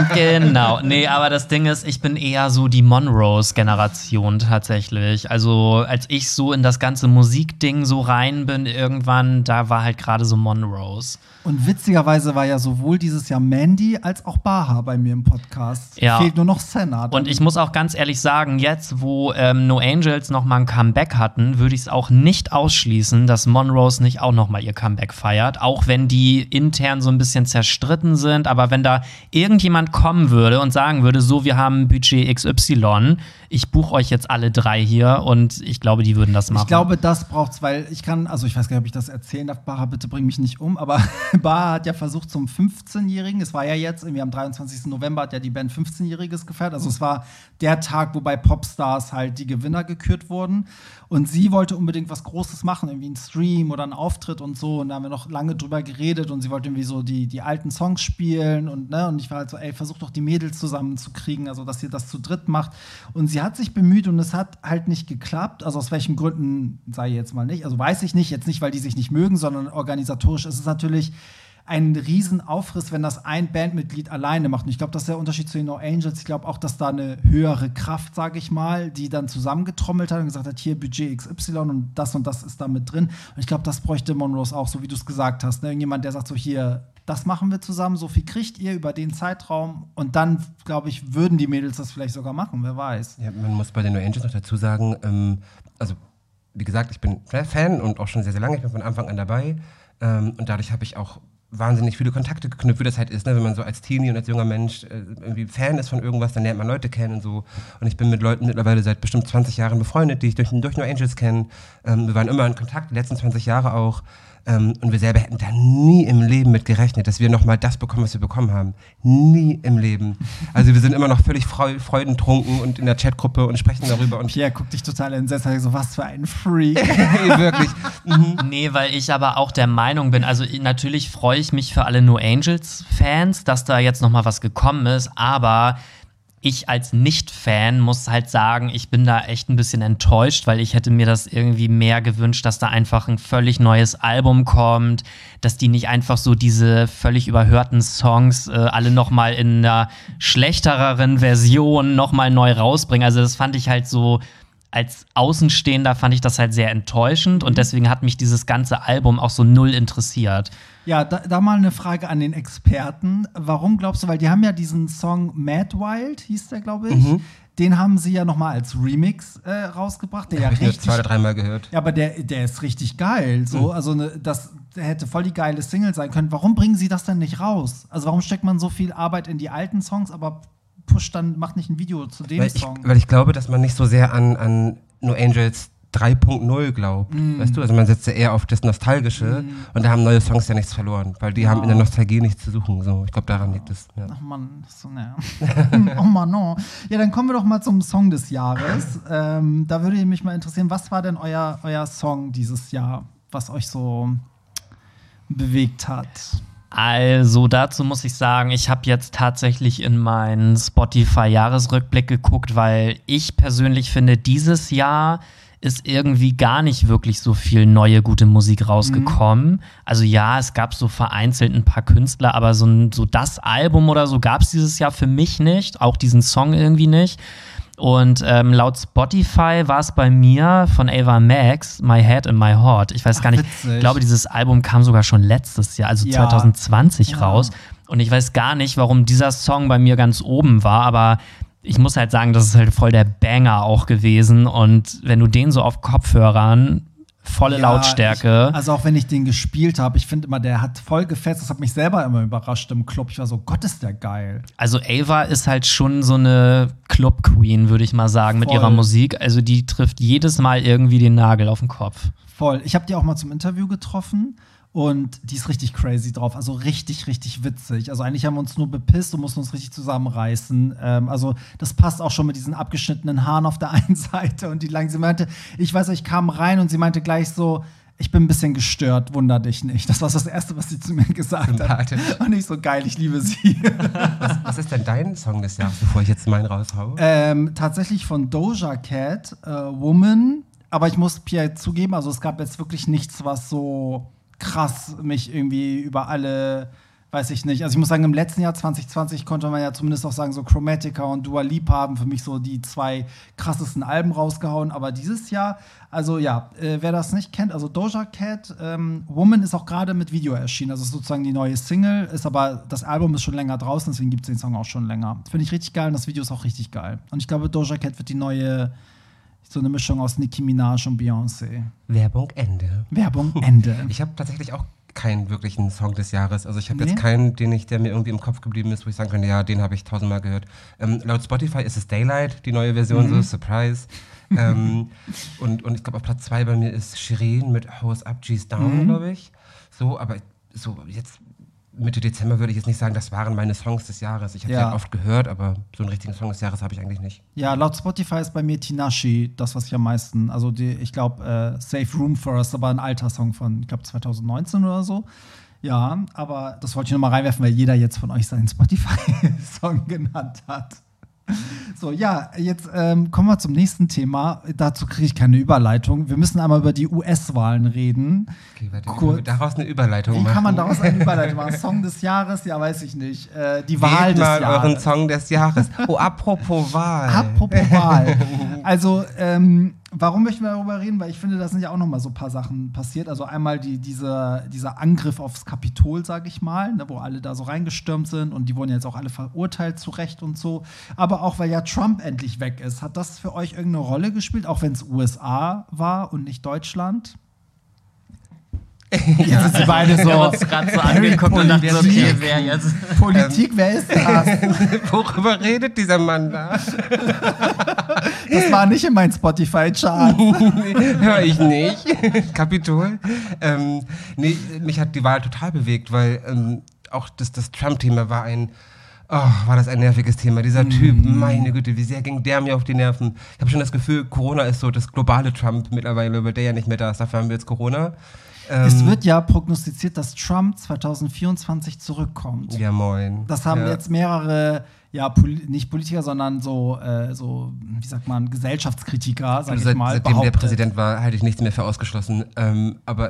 Genau. Nee, aber das Ding ist, ich bin eher so die Monrose-Generation tatsächlich. Also als ich so in das ganze Musikding so rein bin irgendwann, da war halt gerade so Monrose. Und witzigerweise war ja sowohl dieses Jahr Mandy als auch Baha bei mir im Podcast. Ja. Fehlt nur noch Senna. Und ich muss auch ganz ehrlich sagen, jetzt, wo No Angels noch mal ein Comeback hatten, würde ich es auch nicht ausschließen, dass Monrose nicht auch noch mal ihr Comeback feiert. Auch wenn die intern so ein bisschen zerstritten sind. Aber wenn da irgendjemand kommen würde und sagen würde, so, wir haben Budget XY, ich buche euch jetzt alle 3 hier und ich glaube, die würden das machen. Ich glaube, das braucht's, weil ich weiß gar nicht, ob ich das erzählen darf. Baha, bitte bring mich nicht um. Aber Baha hat ja versucht zum 15-Jährigen, es war ja jetzt, irgendwie am 23. November hat ja die Band 15-Jähriges gefeiert. Also es war der Tag, wo bei Popstars halt die Gewinner gekürt wurden. Und sie wollte unbedingt was Großes machen, irgendwie einen Stream oder einen Auftritt und so. Und da haben wir noch lange drüber geredet und sie wollte irgendwie so die alten Songs spielen. Und ich war halt so, ey, versuch doch die Mädels zusammenzukriegen, also dass ihr das zu dritt macht. Und sie hat sich bemüht und es hat halt nicht geklappt. Also aus welchen Gründen, sei jetzt mal nicht. Also weiß ich nicht, jetzt nicht, weil die sich nicht mögen, sondern organisatorisch ist es natürlich ein Riesenaufriss, wenn das ein Bandmitglied alleine macht. Und ich glaube, das ist der Unterschied zu den No Angels. Ich glaube auch, dass da eine höhere Kraft, sage ich mal, die dann zusammengetrommelt hat und gesagt hat, hier Budget XY und das ist da mit drin. Und ich glaube, das bräuchte Monrose auch, so wie du es gesagt hast. Ne? Irgendjemand, der sagt so, hier, das machen wir zusammen, so viel kriegt ihr über den Zeitraum. Und dann, glaube ich, würden die Mädels das vielleicht sogar machen, wer weiß. Ja, man muss bei den No Angels noch dazu sagen, also wie gesagt, ich bin Fan und auch schon sehr, sehr lange, ich bin von Anfang an dabei. Und dadurch habe ich auch wahnsinnig viele Kontakte geknüpft, wie das halt ist, ne? Wenn man so als Teenie und als junger Mensch irgendwie Fan ist von irgendwas, dann lernt man Leute kennen und so. Und ich bin mit Leuten mittlerweile seit bestimmt 20 Jahren befreundet, die ich durch No Angels kenne. Wir waren immer in Kontakt, die letzten 20 Jahre auch. Und wir selber hätten da nie im Leben mit gerechnet, dass wir nochmal das bekommen, was wir bekommen haben. Nie im Leben. Also wir sind immer noch völlig freudentrunken und in der Chatgruppe und sprechen darüber. Und Pierre guckt dich total entsetzt, so was für ein Freak. hey, wirklich. Nee, weil ich aber auch der Meinung bin, also natürlich freue ich mich für alle No Angels-Fans, dass da jetzt noch mal was gekommen ist, aber ich als Nicht-Fan muss halt sagen, ich bin da echt ein bisschen enttäuscht, weil ich hätte mir das irgendwie mehr gewünscht, dass da einfach ein völlig neues Album kommt, dass die nicht einfach so diese völlig überhörten Songs alle noch mal in einer schlechteren Version noch mal neu rausbringen. Also das fand ich halt so, als Außenstehender fand ich das halt sehr enttäuschend und deswegen hat mich dieses ganze Album auch so null interessiert. Ja, da mal eine Frage an den Experten. Warum glaubst du, weil die haben ja diesen Song Mad Wild, hieß der, glaube ich. Den haben sie ja noch mal als Remix rausgebracht. Der Hab ich richtig, nur 2 oder 3 Mal gehört. Ja, aber der ist richtig geil. So, also das hätte voll die geile Single sein können. Warum bringen sie das denn nicht raus? Also warum steckt man so viel Arbeit in die alten Songs, aber macht nicht ein Video zu dem Song? Weil ich glaube, dass man nicht so sehr an No Angels 3.0 glaubt. Weißt du, also man setzt ja eher auf das Nostalgische und da haben neue Songs ja nichts verloren, weil die haben in der Nostalgie nichts zu suchen. So, ich glaube, daran liegt es. Ja. Ach Mann, so ne. Oh Mann, no. Ja, dann kommen wir doch mal zum Song des Jahres. Da würde mich mal interessieren, was war denn euer Song dieses Jahr, was euch so bewegt hat? Also dazu muss ich sagen, ich habe jetzt tatsächlich in meinen Spotify-Jahresrückblick geguckt, weil ich persönlich finde, dieses Jahr ist irgendwie gar nicht wirklich so viel neue, gute Musik rausgekommen. Also ja, es gab so vereinzelt ein paar Künstler, aber so das Album oder so gab es dieses Jahr für mich nicht, auch diesen Song irgendwie nicht. Und laut Spotify war es bei mir von Ava Max, My Head and My Heart. Ich weiß gar nicht, ich glaube, dieses Album kam sogar schon letztes Jahr, also 2020 raus. Und ich weiß gar nicht, warum dieser Song bei mir ganz oben war, aber ich muss halt sagen, das ist halt voll der Banger auch gewesen. Und wenn du den so auf Kopfhörern, volle Lautstärke. Also auch wenn ich den gespielt habe, ich finde immer, der hat voll gefetzt. Das hat mich selber immer überrascht im Club. Ich war so, Gott, ist der geil. Also Ava ist halt schon so eine Club-Queen, würde ich mal sagen, mit ihrer Musik. Also die trifft jedes Mal irgendwie den Nagel auf den Kopf. Voll. Ich habe die auch mal zum Interview getroffen. Und die ist richtig crazy drauf, also richtig, richtig witzig. Also eigentlich haben wir uns nur bepisst und mussten uns richtig zusammenreißen. Also das passt auch schon mit diesen abgeschnittenen Haaren auf der einen Seite und die lang. Sie meinte, ich weiß, ich kam rein und sie meinte gleich so, ich bin ein bisschen gestört, wunder dich nicht. Das war das Erste, was sie zu mir gesagt hat. Und ich so, geil, ich liebe sie. Was ist denn dein Song des Jahres, bevor ich jetzt meinen raushaue? Tatsächlich von Doja Cat, Woman. Aber ich muss Pierre zugeben, also es gab jetzt wirklich nichts, was so krass mich irgendwie über alle, weiß ich nicht. Also ich muss sagen, im letzten Jahr 2020 konnte man ja zumindest auch sagen, so Chromatica und Dua Lipa haben für mich so die 2 krassesten Alben rausgehauen. Aber dieses Jahr, also ja, wer das nicht kennt, also Doja Cat, Woman ist auch gerade mit Video erschienen. Also ist sozusagen die neue Single, ist aber, das Album ist schon länger draußen, deswegen gibt es den Song auch schon länger. Finde ich richtig geil und das Video ist auch richtig geil. Und ich glaube, Doja Cat wird die neue, so eine Mischung aus Nicki Minaj und Beyoncé. Werbung Ende. Werbung Ende. Ich habe tatsächlich auch keinen wirklichen Song des Jahres. Also ich habe jetzt keinen, der mir irgendwie im Kopf geblieben ist, wo ich sagen könnte, ja, den habe ich 1000-mal gehört. Laut Spotify ist es Daylight, die neue Version, so Surprise. und ich glaube, auf Platz 2 bei mir ist Shirin mit Hose Up, G's Down, glaube ich. So, aber so jetzt Mitte Dezember würde ich jetzt nicht sagen, das waren meine Songs des Jahres. Ich habe sie halt oft gehört, aber so einen richtigen Song des Jahres habe ich eigentlich nicht. Ja, laut Spotify ist bei mir Tinashe das, was ich am meisten, also ich glaube, Safe Room First, aber ein alter Song von, ich glaube, 2019 oder so. Ja, aber das wollte ich nochmal reinwerfen, weil jeder jetzt von euch seinen Spotify-Song genannt hat. So, ja, jetzt kommen wir zum nächsten Thema. Dazu kriege ich keine Überleitung. Wir müssen einmal über die US-Wahlen reden. Okay, warte, können wir daraus eine Überleitung machen? Wie kann man daraus eine Überleitung machen? Song des Jahres? Ja, weiß ich nicht. Die Wahl des Jahres. Mal euren Song des Jahres. Oh, apropos Wahl. Apropos Wahl. Also, warum möchten wir darüber reden? Weil ich finde, da sind ja auch noch mal so ein paar Sachen passiert. Also einmal dieser Angriff aufs Kapitol, sage ich mal, ne, wo alle da so reingestürmt sind und die wurden jetzt auch alle verurteilt zu Recht und so. Aber auch, weil ja Trump endlich weg ist. Hat das für euch irgendeine Rolle gespielt, auch wenn es USA war und nicht Deutschland? Jetzt sind sie beide so. Wir haben uns gerade so angeguckt und dachten so, okay, wer jetzt? Politik, wer ist das? Worüber redet dieser Mann da? Das war nicht in meinen Spotify-Chart. Hör ich nicht. Kapitol. Nee, mich hat die Wahl total bewegt, weil auch das Trump-Thema war war das ein nerviges Thema. Dieser Typ, meine Güte, wie sehr ging der mir auf die Nerven. Ich habe schon das Gefühl, Corona ist so das globale Trump mittlerweile, weil der ja nicht mehr da ist. Dafür haben wir jetzt Corona. Es wird ja prognostiziert, dass Trump 2024 zurückkommt. Ja, moin. Das haben jetzt mehrere, nicht Politiker, sondern so, wie sagt man, Gesellschaftskritiker, sag ich mal, seitdem behauptet. der Präsident war, halte ich nichts mehr für ausgeschlossen. Aber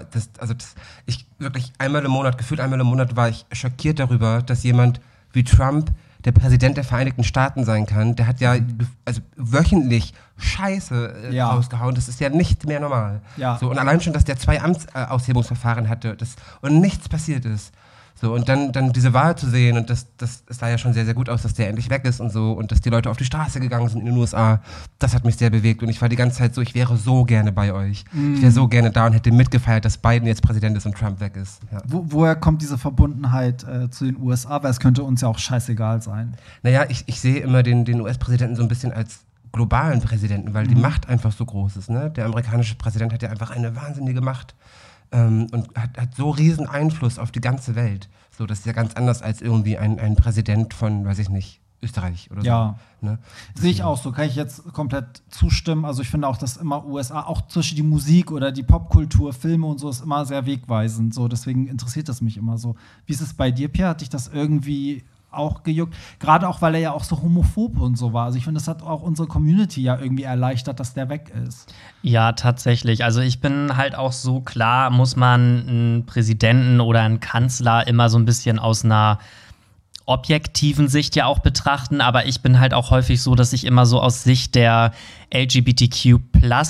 gefühlt einmal im Monat war ich schockiert darüber, dass jemand wie Trump der Präsident der Vereinigten Staaten sein kann. Der hat ja wöchentlich Scheiße rausgehauen. Das ist ja nicht mehr normal. Ja. So, und allein schon, dass der 2 Amtsaushebungsverfahren hatte und nichts passiert ist. So, und dann diese Wahl zu sehen und das sah ja schon sehr, sehr gut aus, dass der endlich weg ist und so und dass die Leute auf die Straße gegangen sind in den USA, das hat mich sehr bewegt und ich war die ganze Zeit so, ich wäre so gerne bei euch. Ich wäre so gerne da und hätte mitgefeiert, dass Biden jetzt Präsident ist und Trump weg ist. Ja. Woher kommt diese Verbundenheit zu den USA? Weil es könnte uns ja auch scheißegal sein. Naja, ich sehe immer den US-Präsidenten so ein bisschen als globalen Präsidenten, weil die Macht einfach so groß ist. Ne? Der amerikanische Präsident hat ja einfach eine wahnsinnige Macht. Und hat so riesen Einfluss auf die ganze Welt. So, das ist ja ganz anders als irgendwie ein Präsident von, weiß ich nicht, Österreich oder so. Ja, ne? Sehe ich auch so. Kann ich jetzt komplett zustimmen. Also ich finde auch, dass immer USA, auch zwischen die Musik oder die Popkultur, Filme und so, ist immer sehr wegweisend. So, deswegen interessiert das mich immer so. Wie ist es bei dir, Pierre? Hat dich das irgendwie auch gejuckt. Gerade auch, weil er ja auch so homophob und so war. Also ich finde, das hat auch unsere Community ja irgendwie erleichtert, dass der weg ist. Ja, tatsächlich. Also ich bin halt auch so, klar muss man einen Präsidenten oder einen Kanzler immer so ein bisschen aus einer objektiven Sicht ja auch betrachten, aber ich bin halt auch häufig so, dass ich immer so aus Sicht der LGBTQ+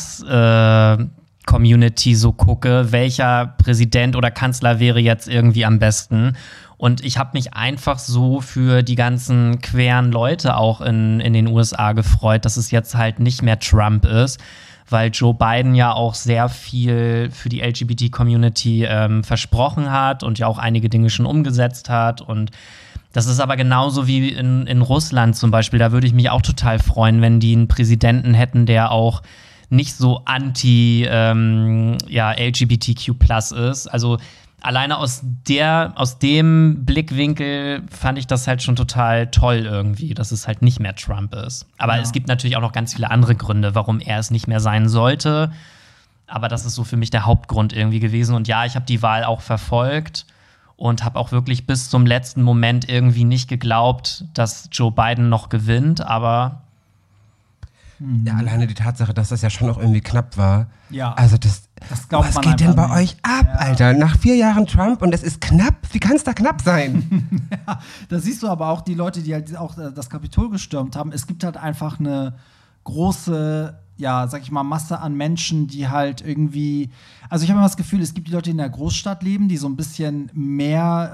Community so gucke, welcher Präsident oder Kanzler wäre jetzt irgendwie am besten. Und ich habe mich einfach so für die ganzen queeren Leute auch in den USA gefreut, dass es jetzt halt nicht mehr Trump ist, weil Joe Biden ja auch sehr viel für die LGBT-Community versprochen hat und ja auch einige Dinge schon umgesetzt hat. Und das ist aber genauso wie in Russland zum Beispiel. Da würde ich mich auch total freuen, wenn die einen Präsidenten hätten, der auch nicht so LGBTQ+ ist. Also alleine aus dem Blickwinkel fand ich das halt schon total toll irgendwie, dass es halt nicht mehr Trump ist. Aber es gibt natürlich auch noch ganz viele andere Gründe, warum er es nicht mehr sein sollte. Aber das ist so für mich der Hauptgrund irgendwie gewesen. Und ja, ich habe die Wahl auch verfolgt und habe auch wirklich bis zum letzten Moment irgendwie nicht geglaubt, dass Joe Biden noch gewinnt, aber ja, alleine die Tatsache, dass das ja schon auch irgendwie knapp war. Ja. Also das glaubt was man geht denn bei einfach euch ab, Alter? Nach 4 Jahren Trump und es ist knapp? Wie kann es da knapp sein? Ja, da siehst du aber auch die Leute, die halt auch das Kapitol gestürmt haben. Es gibt halt einfach eine große, sag ich mal, Masse an Menschen, die halt irgendwie, also ich habe immer das Gefühl, es gibt die Leute, die in der Großstadt leben, die so ein bisschen mehr,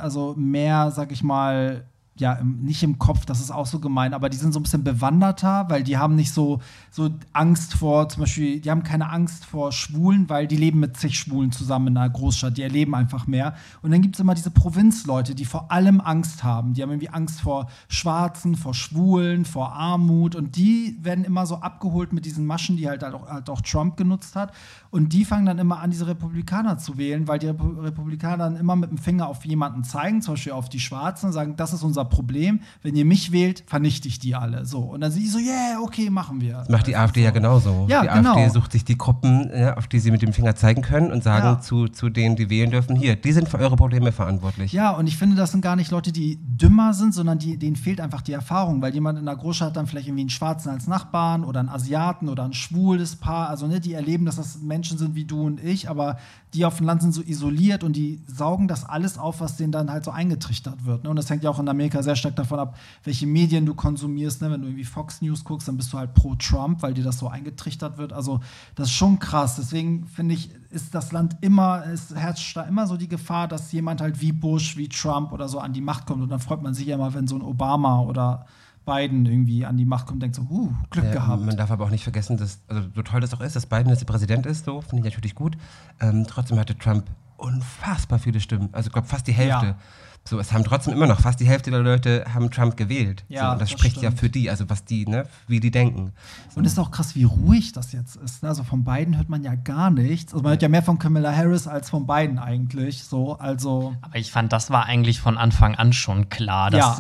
sag ich mal, nicht im Kopf, das ist auch so gemein, aber die sind so ein bisschen bewanderter, weil die haben nicht so Angst vor, zum Beispiel, die haben keine Angst vor Schwulen, weil die leben mit zig Schwulen zusammen in einer Großstadt, die erleben einfach mehr. Und dann gibt es immer diese Provinzleute, die vor allem Angst haben. Die haben irgendwie Angst vor Schwarzen, vor Schwulen, vor Armut und die werden immer so abgeholt mit diesen Maschen, die halt auch Trump genutzt hat. Und die fangen dann immer an, diese Republikaner zu wählen, weil die Republikaner dann immer mit dem Finger auf jemanden zeigen, zum Beispiel auf die Schwarzen, und sagen, das ist unser Problem. Wenn ihr mich wählt, vernichte ich die alle. So. Und dann sind die so, okay, machen wir. Das macht die AfD ja genauso. Ja, die AfD sucht sich die Gruppen, auf die sie mit dem Finger zeigen können und sagen zu denen, die wählen dürfen, hier, die sind für eure Probleme verantwortlich. Ja, und ich finde, das sind gar nicht Leute, die dümmer sind, sondern denen fehlt einfach die Erfahrung, weil jemand in der Großstadt hat dann vielleicht irgendwie einen Schwarzen als Nachbarn oder einen Asiaten oder ein schwules Paar, also die erleben, dass das Menschen sind wie du und ich, aber die auf dem Land sind so isoliert und die saugen das alles auf, was denen dann halt so eingetrichtert wird. Ne? Und das hängt ja auch in Amerika sehr stark davon ab, welche Medien du konsumierst. Ne? Wenn du irgendwie Fox News guckst, dann bist du halt pro Trump, weil dir das so eingetrichtert wird. Also das ist schon krass. Deswegen finde ich, ist das Land es herrscht da immer so die Gefahr, dass jemand halt wie Bush, wie Trump oder so an die Macht kommt. Und dann freut man sich ja immer, wenn so ein Obama oder Biden irgendwie an die Macht kommt und denkt so, Glück gehabt. Man darf aber auch nicht vergessen, dass, also so toll das auch ist, dass Biden jetzt der Präsident ist, so finde ich natürlich gut. Trotzdem hatte Trump unfassbar viele Stimmen. Also ich glaube fast die Hälfte. Ja. So, es haben trotzdem immer noch fast die Hälfte der Leute haben Trump gewählt. Ja, so, und das spricht ja für die, also was die, wie die denken. So. Und es ist auch krass, wie ruhig das jetzt ist. Ne? Also von Biden hört man ja gar nichts. Also man hört ja mehr von Kamala Harris als von Biden eigentlich. So, also. Aber ich fand, das war eigentlich von Anfang an schon klar, dass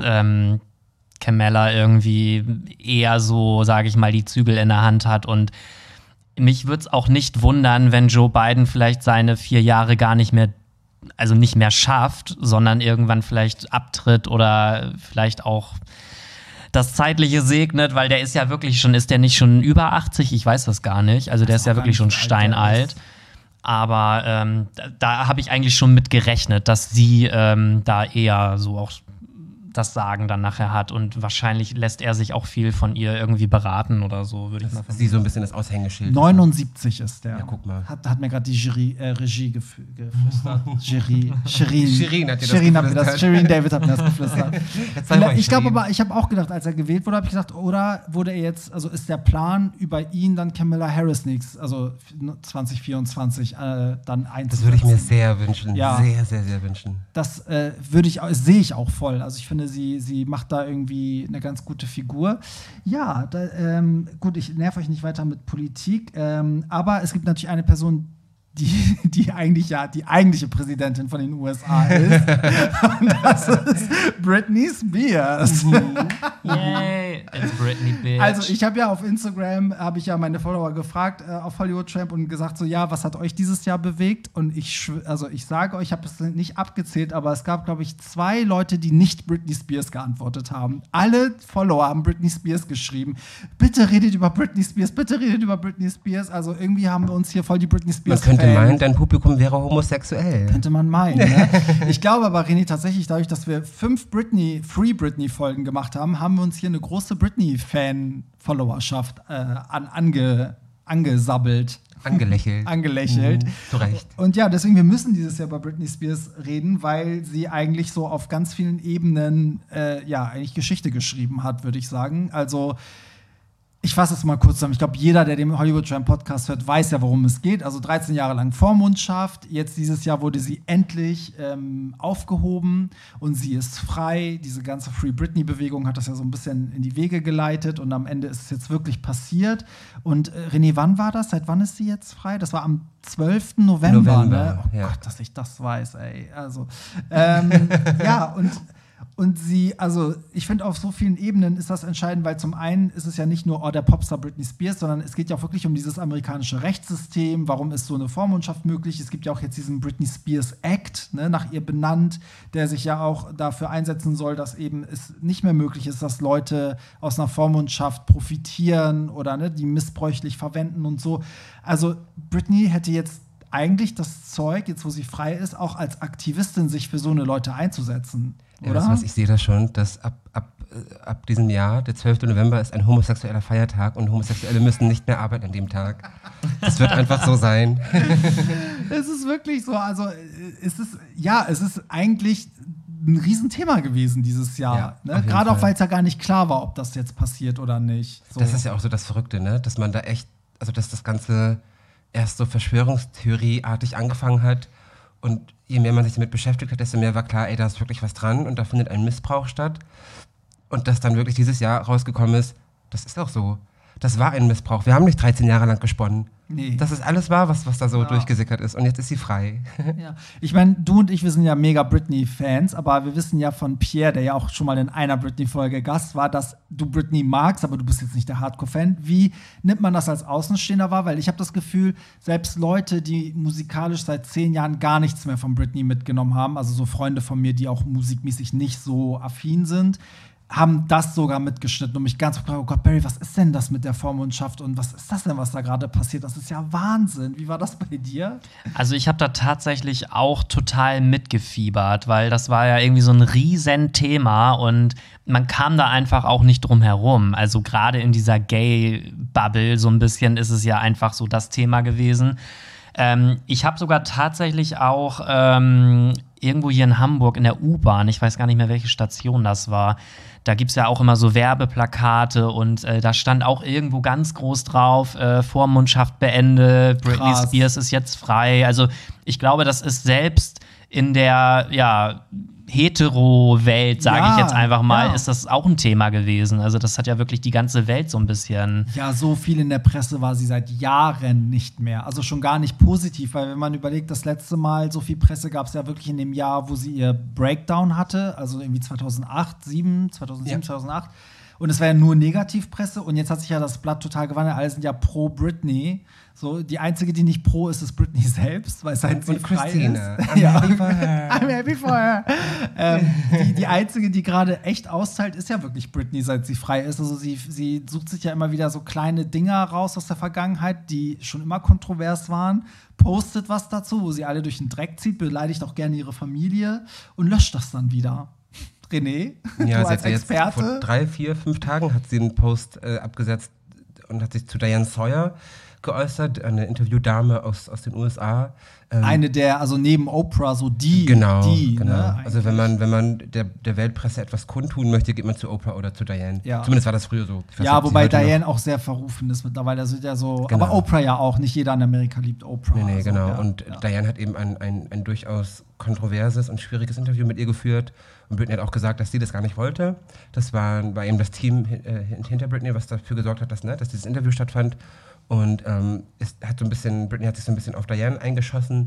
Kamala irgendwie eher so, sage ich mal, die Zügel in der Hand hat. Und mich würde es auch nicht wundern, wenn Joe Biden vielleicht seine 4 Jahre gar nicht mehr schafft, sondern irgendwann vielleicht abtritt oder vielleicht auch das Zeitliche segnet, weil der ist ja wirklich schon, ist der nicht schon über 80? Ich weiß das gar nicht. Also der ist ja wirklich schon steinalt. Aber da habe ich eigentlich schon mit gerechnet, dass sie da eher so auch das Sagen dann nachher hat und wahrscheinlich lässt er sich auch viel von ihr irgendwie beraten oder so, würde ich mal sagen. Sie so ein bisschen das Aushängeschild. 79 ist der. Ja, guck mal. Hat mir gerade die Regie geflüstert. Shirin hat dir das Shirin David hat mir das geflüstert. Ich glaube aber, ich habe auch gedacht, als er gewählt wurde, habe ich gedacht, oder wurde er jetzt, also ist der Plan, über ihn dann Kamala Harris also 2024 dann einzusetzen? Das würde ich mir sehr wünschen. Ja. Sehr, sehr, sehr wünschen. Das sehe ich auch voll. Also ich finde, sie macht da irgendwie eine ganz gute Figur. Ja, gut, ich nerv euch nicht weiter mit Politik, aber es gibt natürlich eine Person, die eigentlich die eigentliche Präsidentin von den USA ist. Und das ist Britney Spears. Yay! Hi, it's Britney, bitch. Also ich habe ja auf Instagram, habe ich ja meine Follower gefragt auf Hollywood Tramp und gesagt so, ja, was hat euch dieses Jahr bewegt? Und ich sage euch, ich habe es nicht abgezählt, aber es gab, glaube ich, 2 Leute, die nicht Britney Spears geantwortet haben. Alle Follower haben Britney Spears geschrieben. Bitte redet über Britney Spears, bitte redet über Britney Spears. Also irgendwie haben wir uns hier voll die Britney Spears Man könnte meinen, dein Publikum wäre homosexuell. Könnte man meinen, ne? Ich glaube aber, René, tatsächlich dadurch, dass wir 5 Free Britney-Folgen gemacht haben, haben wir uns hier eine große Britney-Fan-Followerschaft angesabbelt. Angelächelt. Zu Recht. Und ja, deswegen, wir müssen dieses Jahr über Britney Spears reden, weil sie eigentlich so auf ganz vielen Ebenen eigentlich Geschichte geschrieben hat, würde ich sagen. Also ich fasse es mal kurz zusammen. Ich glaube, jeder, der den Hollywood Tramp Podcast hört, weiß ja, worum es geht. Also 13 Jahre lang Vormundschaft. Jetzt dieses Jahr wurde sie endlich aufgehoben und sie ist frei. Diese ganze Free Britney-Bewegung hat das ja so ein bisschen in die Wege geleitet und am Ende ist es jetzt wirklich passiert. Und René, wann war das? Seit wann ist sie jetzt frei? Das war am 12. November. Ne? Oh ja. Gott, dass ich das weiß, ey. Also, Und sie, also ich finde, auf so vielen Ebenen ist das entscheidend, weil zum einen ist es ja nicht nur der Popstar Britney Spears, sondern es geht ja auch wirklich um dieses amerikanische Rechtssystem, warum ist so eine Vormundschaft möglich. Es gibt ja auch jetzt diesen Britney Spears Act, ne, nach ihr benannt, der sich ja auch dafür einsetzen soll, dass eben es nicht mehr möglich ist, dass Leute aus einer Vormundschaft profitieren oder die missbräuchlich verwenden und so. Also Britney hätte jetzt eigentlich das Zeug, jetzt wo sie frei ist, auch als Aktivistin sich für so eine Leute einzusetzen. Oder? Ja, ich sehe das schon, dass ab diesem Jahr, der 12. November, ist ein homosexueller Feiertag und Homosexuelle müssen nicht mehr arbeiten an dem Tag. Das wird einfach so sein. Es ist wirklich so, also es ist eigentlich ein Riesenthema gewesen dieses Jahr. Ja, ne? Gerade auch, weil es ja gar nicht klar war, ob das jetzt passiert oder nicht. So. Das ist ja auch so das Verrückte, ne? Dass man da echt, also dass das Ganze erst so Verschwörungstheorieartig angefangen hat. Und je mehr man sich damit beschäftigt hat, desto mehr war klar, ey, da ist wirklich was dran und da findet ein Missbrauch statt. Und dass dann wirklich dieses Jahr rausgekommen ist, das ist auch so. Das war ein Missbrauch. Wir haben nicht 13 Jahre lang gesponnen. Nee. Das ist alles wahr, was da so durchgesickert ist. Und jetzt ist sie frei. Ja. Ich meine, du und ich, wir sind ja mega Britney-Fans, aber wir wissen ja von Pierre, der ja auch schon mal in einer Britney-Folge Gast war, dass du Britney magst, aber du bist jetzt nicht der Hardcore-Fan. Wie nimmt man das als Außenstehender wahr? Weil ich habe das Gefühl, selbst Leute, die musikalisch seit 10 Jahren gar nichts mehr von Britney mitgenommen haben, also so Freunde von mir, die auch musikmäßig nicht so affin sind, haben das sogar mitgeschnitten und mich ganz gefragt, oh Gott, Barry, was ist denn das mit der Vormundschaft und was ist das denn, was da gerade passiert? Das ist ja Wahnsinn. Wie war das bei dir? Also ich habe da tatsächlich auch total mitgefiebert, weil das war ja irgendwie so ein Riesenthema und man kam da einfach auch nicht drum herum. Also gerade in dieser Gay-Bubble so ein bisschen ist es ja einfach so das Thema gewesen. Ich habe sogar tatsächlich auch irgendwo hier in Hamburg in der U-Bahn, ich weiß gar nicht mehr, welche Station das war, da gibt es ja auch immer so Werbeplakate und da stand auch irgendwo ganz groß drauf, Vormundschaft beendet, Britney Spears ist jetzt frei. Also ich glaube, das ist selbst in der, Hetero-Welt, sage ich jetzt einfach mal, ist das auch ein Thema gewesen. Also das hat ja wirklich die ganze Welt so ein bisschen. Ja, so viel in der Presse war sie seit Jahren nicht mehr. Also schon gar nicht positiv, weil wenn man überlegt, das letzte Mal so viel Presse gab es ja wirklich in dem Jahr, wo sie ihr Breakdown hatte, also irgendwie 2007, 2008. Und es war ja nur Negativpresse und jetzt hat sich ja das Blatt total gewandelt. Alle sind ja pro Britney. So, die einzige, die nicht pro ist Britney selbst, weil seit sie frei ist. I'm happy for her. Die einzige, die gerade echt austeilt, ist ja wirklich Britney, seit sie frei ist. Also sie sucht sich ja immer wieder so kleine Dinger raus aus der Vergangenheit, die schon immer kontrovers waren, postet was dazu, wo sie alle durch den Dreck zieht, beleidigt auch gerne ihre Familie und löscht das dann wieder. René, ja, du als Experte. Vor 3, 4, 5 Tagen hat sie einen Post abgesetzt und hat sich zu Diane Sawyer geäußert, eine Interviewdame aus den USA. Eine der, also neben Oprah, so die. Genau. Ne, also wenn man der Weltpresse etwas kundtun möchte, geht man zu Oprah oder zu Diane. Ja. Zumindest war das früher so. Ja, wobei Diane auch sehr verrufen ist mittlerweile. Also ja so, genau. Aber Oprah ja auch. Nicht jeder in Amerika liebt Oprah. Nee, also, genau. Ja, und Diane hat eben ein durchaus kontroverses und schwieriges Interview mit ihr geführt. Und Britney hat auch gesagt, dass sie das gar nicht wollte. Das war eben das Team hinter Britney, was dafür gesorgt hat, dass dieses Interview stattfand. Und Britney hat sich so ein bisschen auf Diane eingeschossen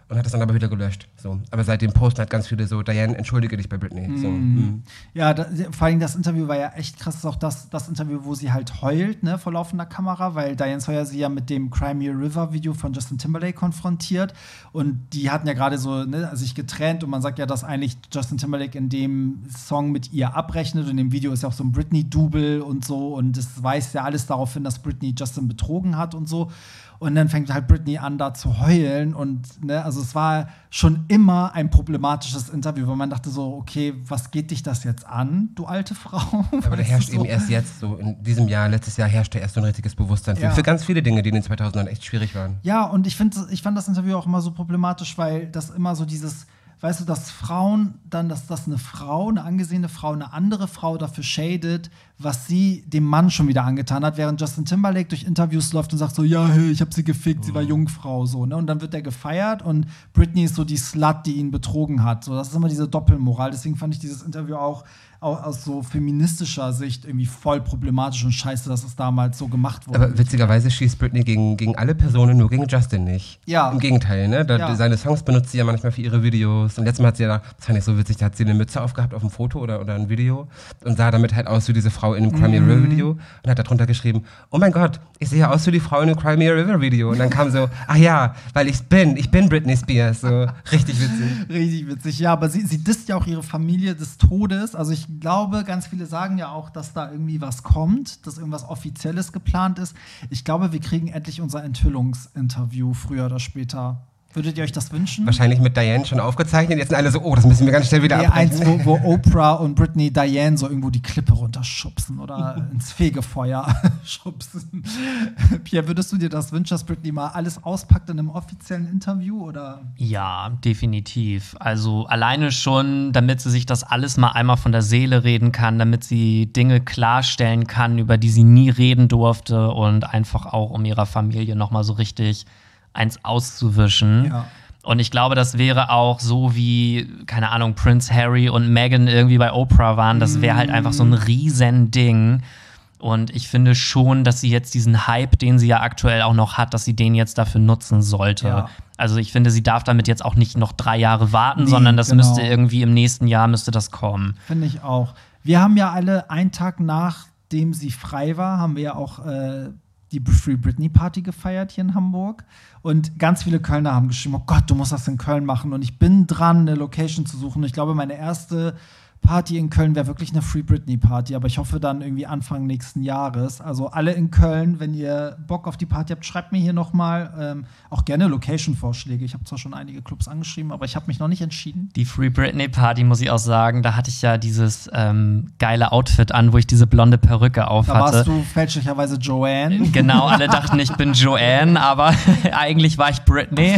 und hat das dann aber wieder gelöscht. So. Aber seitdem posten halt ganz viele so, Diane, entschuldige dich bei Britney. So. Ja, vor allem das Interview war ja echt krass. Das ist auch das Interview, wo sie halt heult, ne, vor laufender Kamera, weil Diane Sawyer sie ja mit dem Cry Me a River Video von Justin Timberlake konfrontiert. Und die hatten ja gerade so, ne, sich getrennt. Und man sagt ja, dass eigentlich Justin Timberlake in dem Song mit ihr abrechnet. Und im Video ist ja auch so ein Britney-Double und so. Und es weist ja alles darauf hin, dass Britney Justin betrogen hat und so. Und dann fängt halt Britney an, da zu heulen. Und ne, also es war schon immer ein problematisches Interview, weil man dachte so, okay, was geht dich das jetzt an, du alte Frau? Aber da herrscht eben erst jetzt, so in diesem Jahr, letztes Jahr herrschte erst so ein richtiges Bewusstsein für ganz viele Dinge, die in den 2000ern echt schwierig waren. Ja, und ich fand das Interview auch immer so problematisch, weil das immer so dieses, weißt du, dass Frauen dann, dass eine Frau, eine angesehene Frau, eine andere Frau dafür shadet, was sie dem Mann schon wieder angetan hat, während Justin Timberlake durch Interviews läuft und sagt so, ja, hey, ich hab sie gefickt, sie war Jungfrau, so, ne? Und dann wird er gefeiert und Britney ist so die Slut, die ihn betrogen hat. So, das ist immer diese Doppelmoral. Deswegen fand ich dieses Interview auch aus so feministischer Sicht irgendwie voll problematisch und scheiße, dass es damals so gemacht wurde. Aber witzigerweise schießt Britney gegen alle Personen, nur gegen Justin nicht. Ja. Im Gegenteil, ne? Seine Songs benutzt sie ja manchmal für ihre Videos. Und letztes Mal hat sie ja, das fand ich so witzig, da hat sie eine Mütze aufgehabt auf einem Foto oder ein Video und sah damit halt aus wie diese Frau in einem Cry Me a River Video und hat darunter geschrieben, oh mein Gott, ich sehe ja aus wie die Frau in einem Cry Me a River Video. Und dann kam so, ach ja, weil ich bin Britney Spears. So, richtig witzig. Richtig witzig, ja, aber sie disst ja auch ihre Familie des Todes. Also ich glaube, ganz viele sagen ja auch, dass da irgendwie was kommt, dass irgendwas Offizielles geplant ist. Ich glaube, wir kriegen endlich unser Enthüllungsinterview früher oder später. Würdet ihr euch das wünschen? Wahrscheinlich mit Diane schon aufgezeichnet. Jetzt sind alle so, oh, das müssen wir ganz schnell wieder abbrechen. Eins, wo Oprah und Britney Diane so irgendwo die Klippe runterschubsen oder ins Fegefeuer schubsen. Pierre, würdest du dir das wünschen, dass Britney mal alles auspackt in einem offiziellen Interview? Oder? Ja, definitiv. Also alleine schon, damit sie sich das alles mal einmal von der Seele reden kann, damit sie Dinge klarstellen kann, über die sie nie reden durfte und einfach auch, um ihrer Familie noch mal so richtig eins auszuwischen. Ja. Und ich glaube, das wäre auch so wie, keine Ahnung, Prince Harry und Meghan irgendwie bei Oprah waren. Das wäre halt einfach so ein Riesending. Und ich finde schon, dass sie jetzt diesen Hype, den sie ja aktuell auch noch hat, dass sie den jetzt dafür nutzen sollte. Ja. Also ich finde, sie darf damit jetzt auch nicht noch 3 Jahre warten, sondern das müsste irgendwie im nächsten Jahr müsste das kommen. Finde ich auch. Wir haben ja alle einen Tag nachdem sie frei war, haben wir ja auch die Free Britney Party gefeiert hier in Hamburg. Und ganz viele Kölner haben geschrieben, oh Gott, du musst das in Köln machen. Und ich bin dran, eine Location zu suchen. Ich glaube, meine erste Party in Köln wäre wirklich eine Free Britney Party. Aber ich hoffe dann irgendwie Anfang nächsten Jahres. Also alle in Köln, wenn ihr Bock auf die Party habt, schreibt mir hier nochmal auch gerne Location-Vorschläge. Ich habe zwar schon einige Clubs angeschrieben, aber ich habe mich noch nicht entschieden. Die Free Britney Party, muss ich auch sagen, da hatte ich ja dieses geile Outfit an, wo ich diese blonde Perücke auf hatte. Da warst du fälschlicherweise Joanne. Genau, alle dachten, ich bin Joanne, aber eigentlich war ich Britney.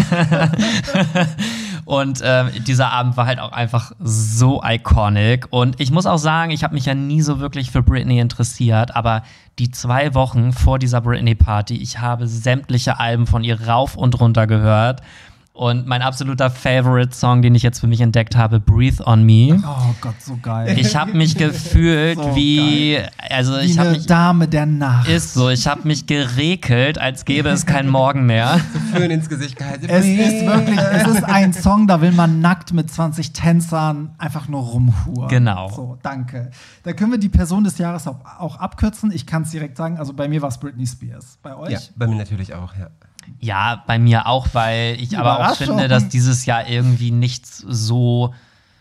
Und dieser Abend war halt auch einfach so iconic. Und ich muss auch sagen, ich habe mich ja nie so wirklich für Britney interessiert, aber die 2 Wochen vor dieser Britney-Party, ich habe sämtliche Alben von ihr rauf und runter gehört. Und mein absoluter Favorite-Song, den ich jetzt für mich entdeckt habe, Breathe on Me. Oh Gott, so geil. Ich habe mich gefühlt so wie, also ich habe mich Dame der Nacht. Ist so, ich habe mich gerekelt, als gäbe es keinen Morgen mehr. So Föhn ins Gesicht gehalten. Es ist ein Song, da will man nackt mit 20 Tänzern einfach nur rumhuren. Genau. So, danke. Da können wir die Person des Jahres auch abkürzen. Ich kann es direkt sagen, also bei mir war es Britney Spears. Bei euch? Ja, bei mir natürlich auch, ja. Ja, bei mir auch, weil ich aber auch finde, dass dieses Jahr irgendwie nichts so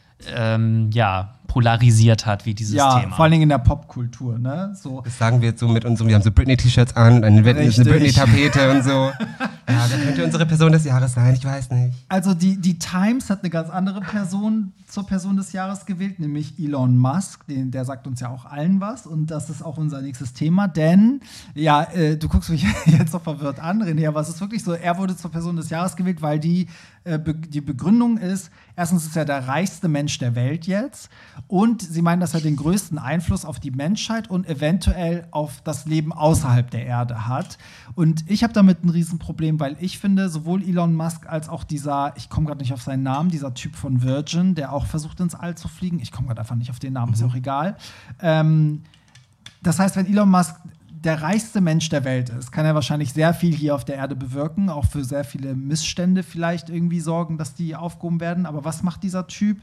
polarisiert hat wie dieses Thema. Ja, vor allen Dingen in der Popkultur, ne? So. Das sagen wir jetzt so mit unserem, wir haben so Britney-T-Shirts an, eine Britney-Tapete und so. Ja, wer könnte unsere Person des Jahres sein? Ich weiß nicht. Also die Times hat eine ganz andere Person zur Person des Jahres gewählt, nämlich Elon Musk. Der sagt uns ja auch allen was und das ist auch unser nächstes Thema, denn, ja, du guckst mich jetzt so verwirrt an, René, aber es ist wirklich so, er wurde zur Person des Jahres gewählt, weil die Begründung ist, erstens ist er der reichste Mensch der Welt jetzt und sie meinen, dass er den größten Einfluss auf die Menschheit und eventuell auf das Leben außerhalb der Erde hat. Und ich habe damit ein Riesenproblem, weil ich finde, sowohl Elon Musk als auch dieser, ich komme gerade nicht auf seinen Namen, dieser Typ von Virgin, der auch versucht ins All zu fliegen, ich komme gerade einfach nicht auf den Namen, ist auch egal. Das heißt, wenn Elon Musk der reichste Mensch der Welt ist, kann er wahrscheinlich sehr viel hier auf der Erde bewirken, auch für sehr viele Missstände vielleicht irgendwie sorgen, dass die aufgehoben werden. Aber was macht dieser Typ?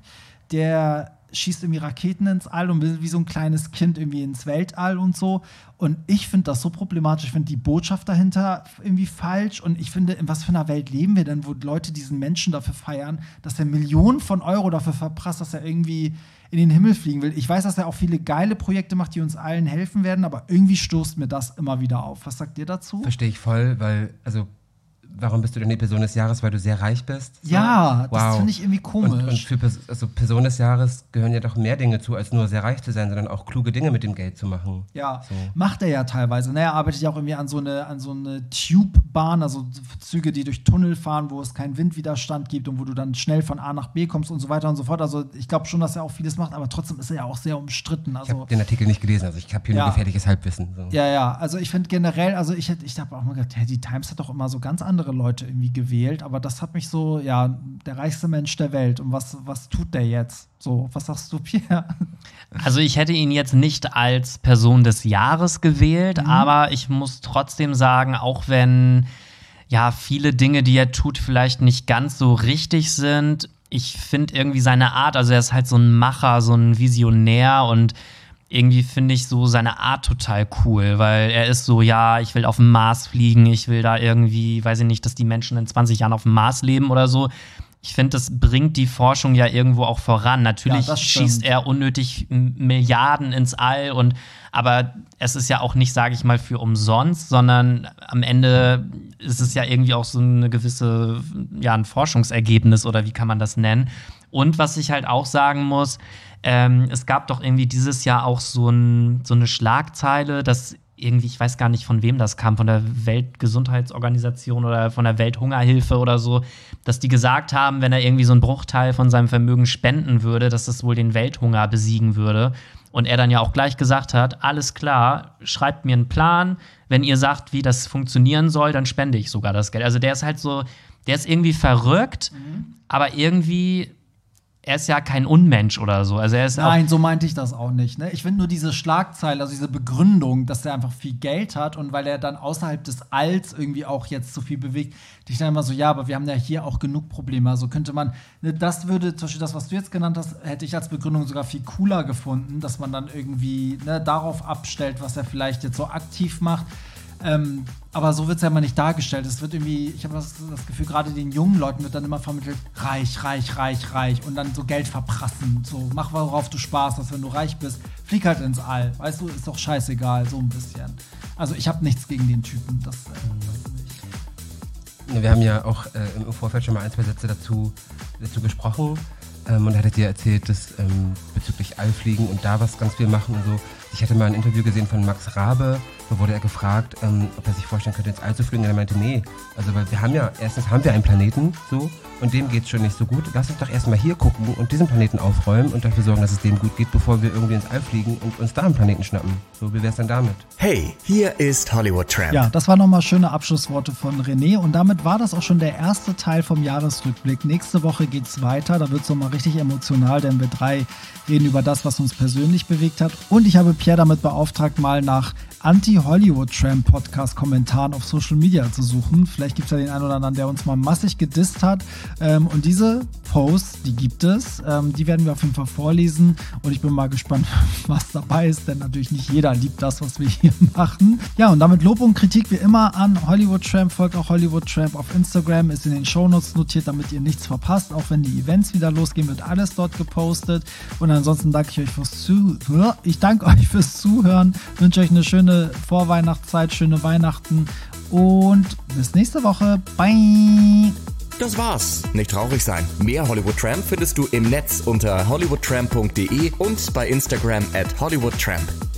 Der schießt irgendwie Raketen ins All und will wie so ein kleines Kind irgendwie ins Weltall und so. Und ich finde das so problematisch. Ich finde die Botschaft dahinter irgendwie falsch. Und ich finde, in was für einer Welt leben wir denn, wo Leute diesen Menschen dafür feiern, dass er Millionen von Euro dafür verprasst, dass er irgendwie in den Himmel fliegen will. Ich weiß, dass er auch viele geile Projekte macht, die uns allen helfen werden, aber irgendwie stoßt mir das immer wieder auf. Was sagt ihr dazu? Verstehe ich voll, weil, also, warum bist du denn die Person des Jahres? Weil du sehr reich bist? So? Ja, das finde ich irgendwie komisch. Und für Person des Jahres gehören ja doch mehr Dinge zu, als nur sehr reich zu sein, sondern auch kluge Dinge mit dem Geld zu machen. Ja, so. Macht er ja teilweise. Er arbeitet ja auch irgendwie an so eine Tube-Bahn, also Züge, die durch Tunnel fahren, wo es keinen Windwiderstand gibt und wo du dann schnell von A nach B kommst und so weiter und so fort. Also ich glaube schon, dass er auch vieles macht, aber trotzdem ist er ja auch sehr umstritten. Also, ich habe den Artikel nicht gelesen, also ich habe hier nur gefährliches Halbwissen. So. Ja, also ich finde generell, also ich habe auch mal gedacht, die Times hat doch immer so ganz andere Leute irgendwie gewählt, aber das hat mich so, der reichste Mensch der Welt. Und was tut der jetzt? So, was sagst du, Pierre? Also ich hätte ihn jetzt nicht als Person des Jahres gewählt, aber ich muss trotzdem sagen, auch wenn viele Dinge, die er tut, vielleicht nicht ganz so richtig sind, ich finde irgendwie seine Art, also er ist halt so ein Macher, so ein Visionär und irgendwie finde ich so seine Art total cool, weil er ist so, ich will auf dem Mars fliegen, ich will da irgendwie, weiß ich nicht, dass die Menschen in 20 Jahren auf dem Mars leben oder so. Ich finde, das bringt die Forschung ja irgendwo auch voran. Natürlich schießt er unnötig Milliarden ins All, aber es ist ja auch nicht, sage ich mal, für umsonst, sondern am Ende ist es ja irgendwie auch so eine gewisse, ein Forschungsergebnis oder wie kann man das nennen. Und was ich halt auch sagen muss, es gab doch irgendwie dieses Jahr auch so eine Schlagzeile, dass irgendwie, ich weiß gar nicht, von wem das kam, von der Weltgesundheitsorganisation oder von der Welthungerhilfe oder so, dass die gesagt haben, wenn er irgendwie so einen Bruchteil von seinem Vermögen spenden würde, dass das wohl den Welthunger besiegen würde. Und er dann ja auch gleich gesagt hat, alles klar, schreibt mir einen Plan, wenn ihr sagt, wie das funktionieren soll, dann spende ich sogar das Geld. Also der ist halt so, der ist irgendwie verrückt, aber irgendwie er ist ja kein Unmensch oder so. Also er ist Nein, so meinte ich das auch nicht. Ne? Ich finde nur diese Schlagzeile, also diese Begründung, dass er einfach viel Geld hat und weil er dann außerhalb des Alls irgendwie auch jetzt so viel bewegt, ich dann immer so, aber wir haben ja hier auch genug Probleme. Also könnte man, das würde, zum Beispiel das, was du jetzt genannt hast, hätte ich als Begründung sogar viel cooler gefunden, dass man dann irgendwie darauf abstellt, was er vielleicht jetzt so aktiv macht. Aber so wird es ja immer nicht dargestellt. Es wird irgendwie, ich habe das Gefühl, gerade den jungen Leuten wird dann immer vermittelt, reich und dann so Geld verprassen. So, mach, worauf du Spaß hast, wenn du reich bist. Flieg halt ins All. Weißt du, ist doch scheißegal, so ein bisschen. Also ich habe nichts gegen den Typen, das nicht. Wir haben ja auch im Vorfeld schon mal 1, 2 Sätze dazu gesprochen. Und er hat dir erzählt, dass bezüglich Allfliegen und da was ganz viel machen und so. Ich hatte mal ein Interview gesehen von Max Rabe, da wurde er gefragt, ob er sich vorstellen könnte, ins All zu fliegen. Und er meinte, nee. Also, weil erstens haben wir einen Planeten, so, und dem geht's schon nicht so gut. Lass uns doch erstmal hier gucken und diesen Planeten aufräumen und dafür sorgen, dass es dem gut geht, bevor wir irgendwie ins All fliegen und uns da einen Planeten schnappen. So, wie wär's dann damit? Hey, hier ist Hollywood Tramp. Ja, das waren nochmal schöne Abschlussworte von René und damit war das auch schon der erste Teil vom Jahresrückblick. Nächste Woche geht's weiter, da wird's nochmal richtig emotional, denn wir 3 reden über das, was uns persönlich bewegt hat. Und ich habe Pierre damit beauftragt, mal nach Anti-Hollywood-Tramp-Podcast-Kommentaren auf Social Media zu suchen. Vielleicht gibt es ja den einen oder anderen, der uns mal massig gedisst hat. Und diese Posts, die gibt es. Die werden wir auf jeden Fall vorlesen. Und ich bin mal gespannt, was dabei ist. Denn natürlich nicht jeder liebt das, was wir hier machen. Ja, und damit Lob und Kritik wie immer an Hollywood Tramp. Folgt auch Hollywood Tramp auf Instagram. Ist in den Shownotes notiert, damit ihr nichts verpasst. Auch wenn die Events wieder losgehen, wird alles dort gepostet. Und ansonsten danke ich euch fürs Zuhören. Ich danke euch fürs Zuhören. Wünsche euch eine schöne Vorweihnachtszeit, schöne Weihnachten und bis nächste Woche. Bye! Das war's. Nicht traurig sein. Mehr Hollywood Tramp findest du im Netz unter hollywoodtramp.de und bei Instagram @hollywoodtramp.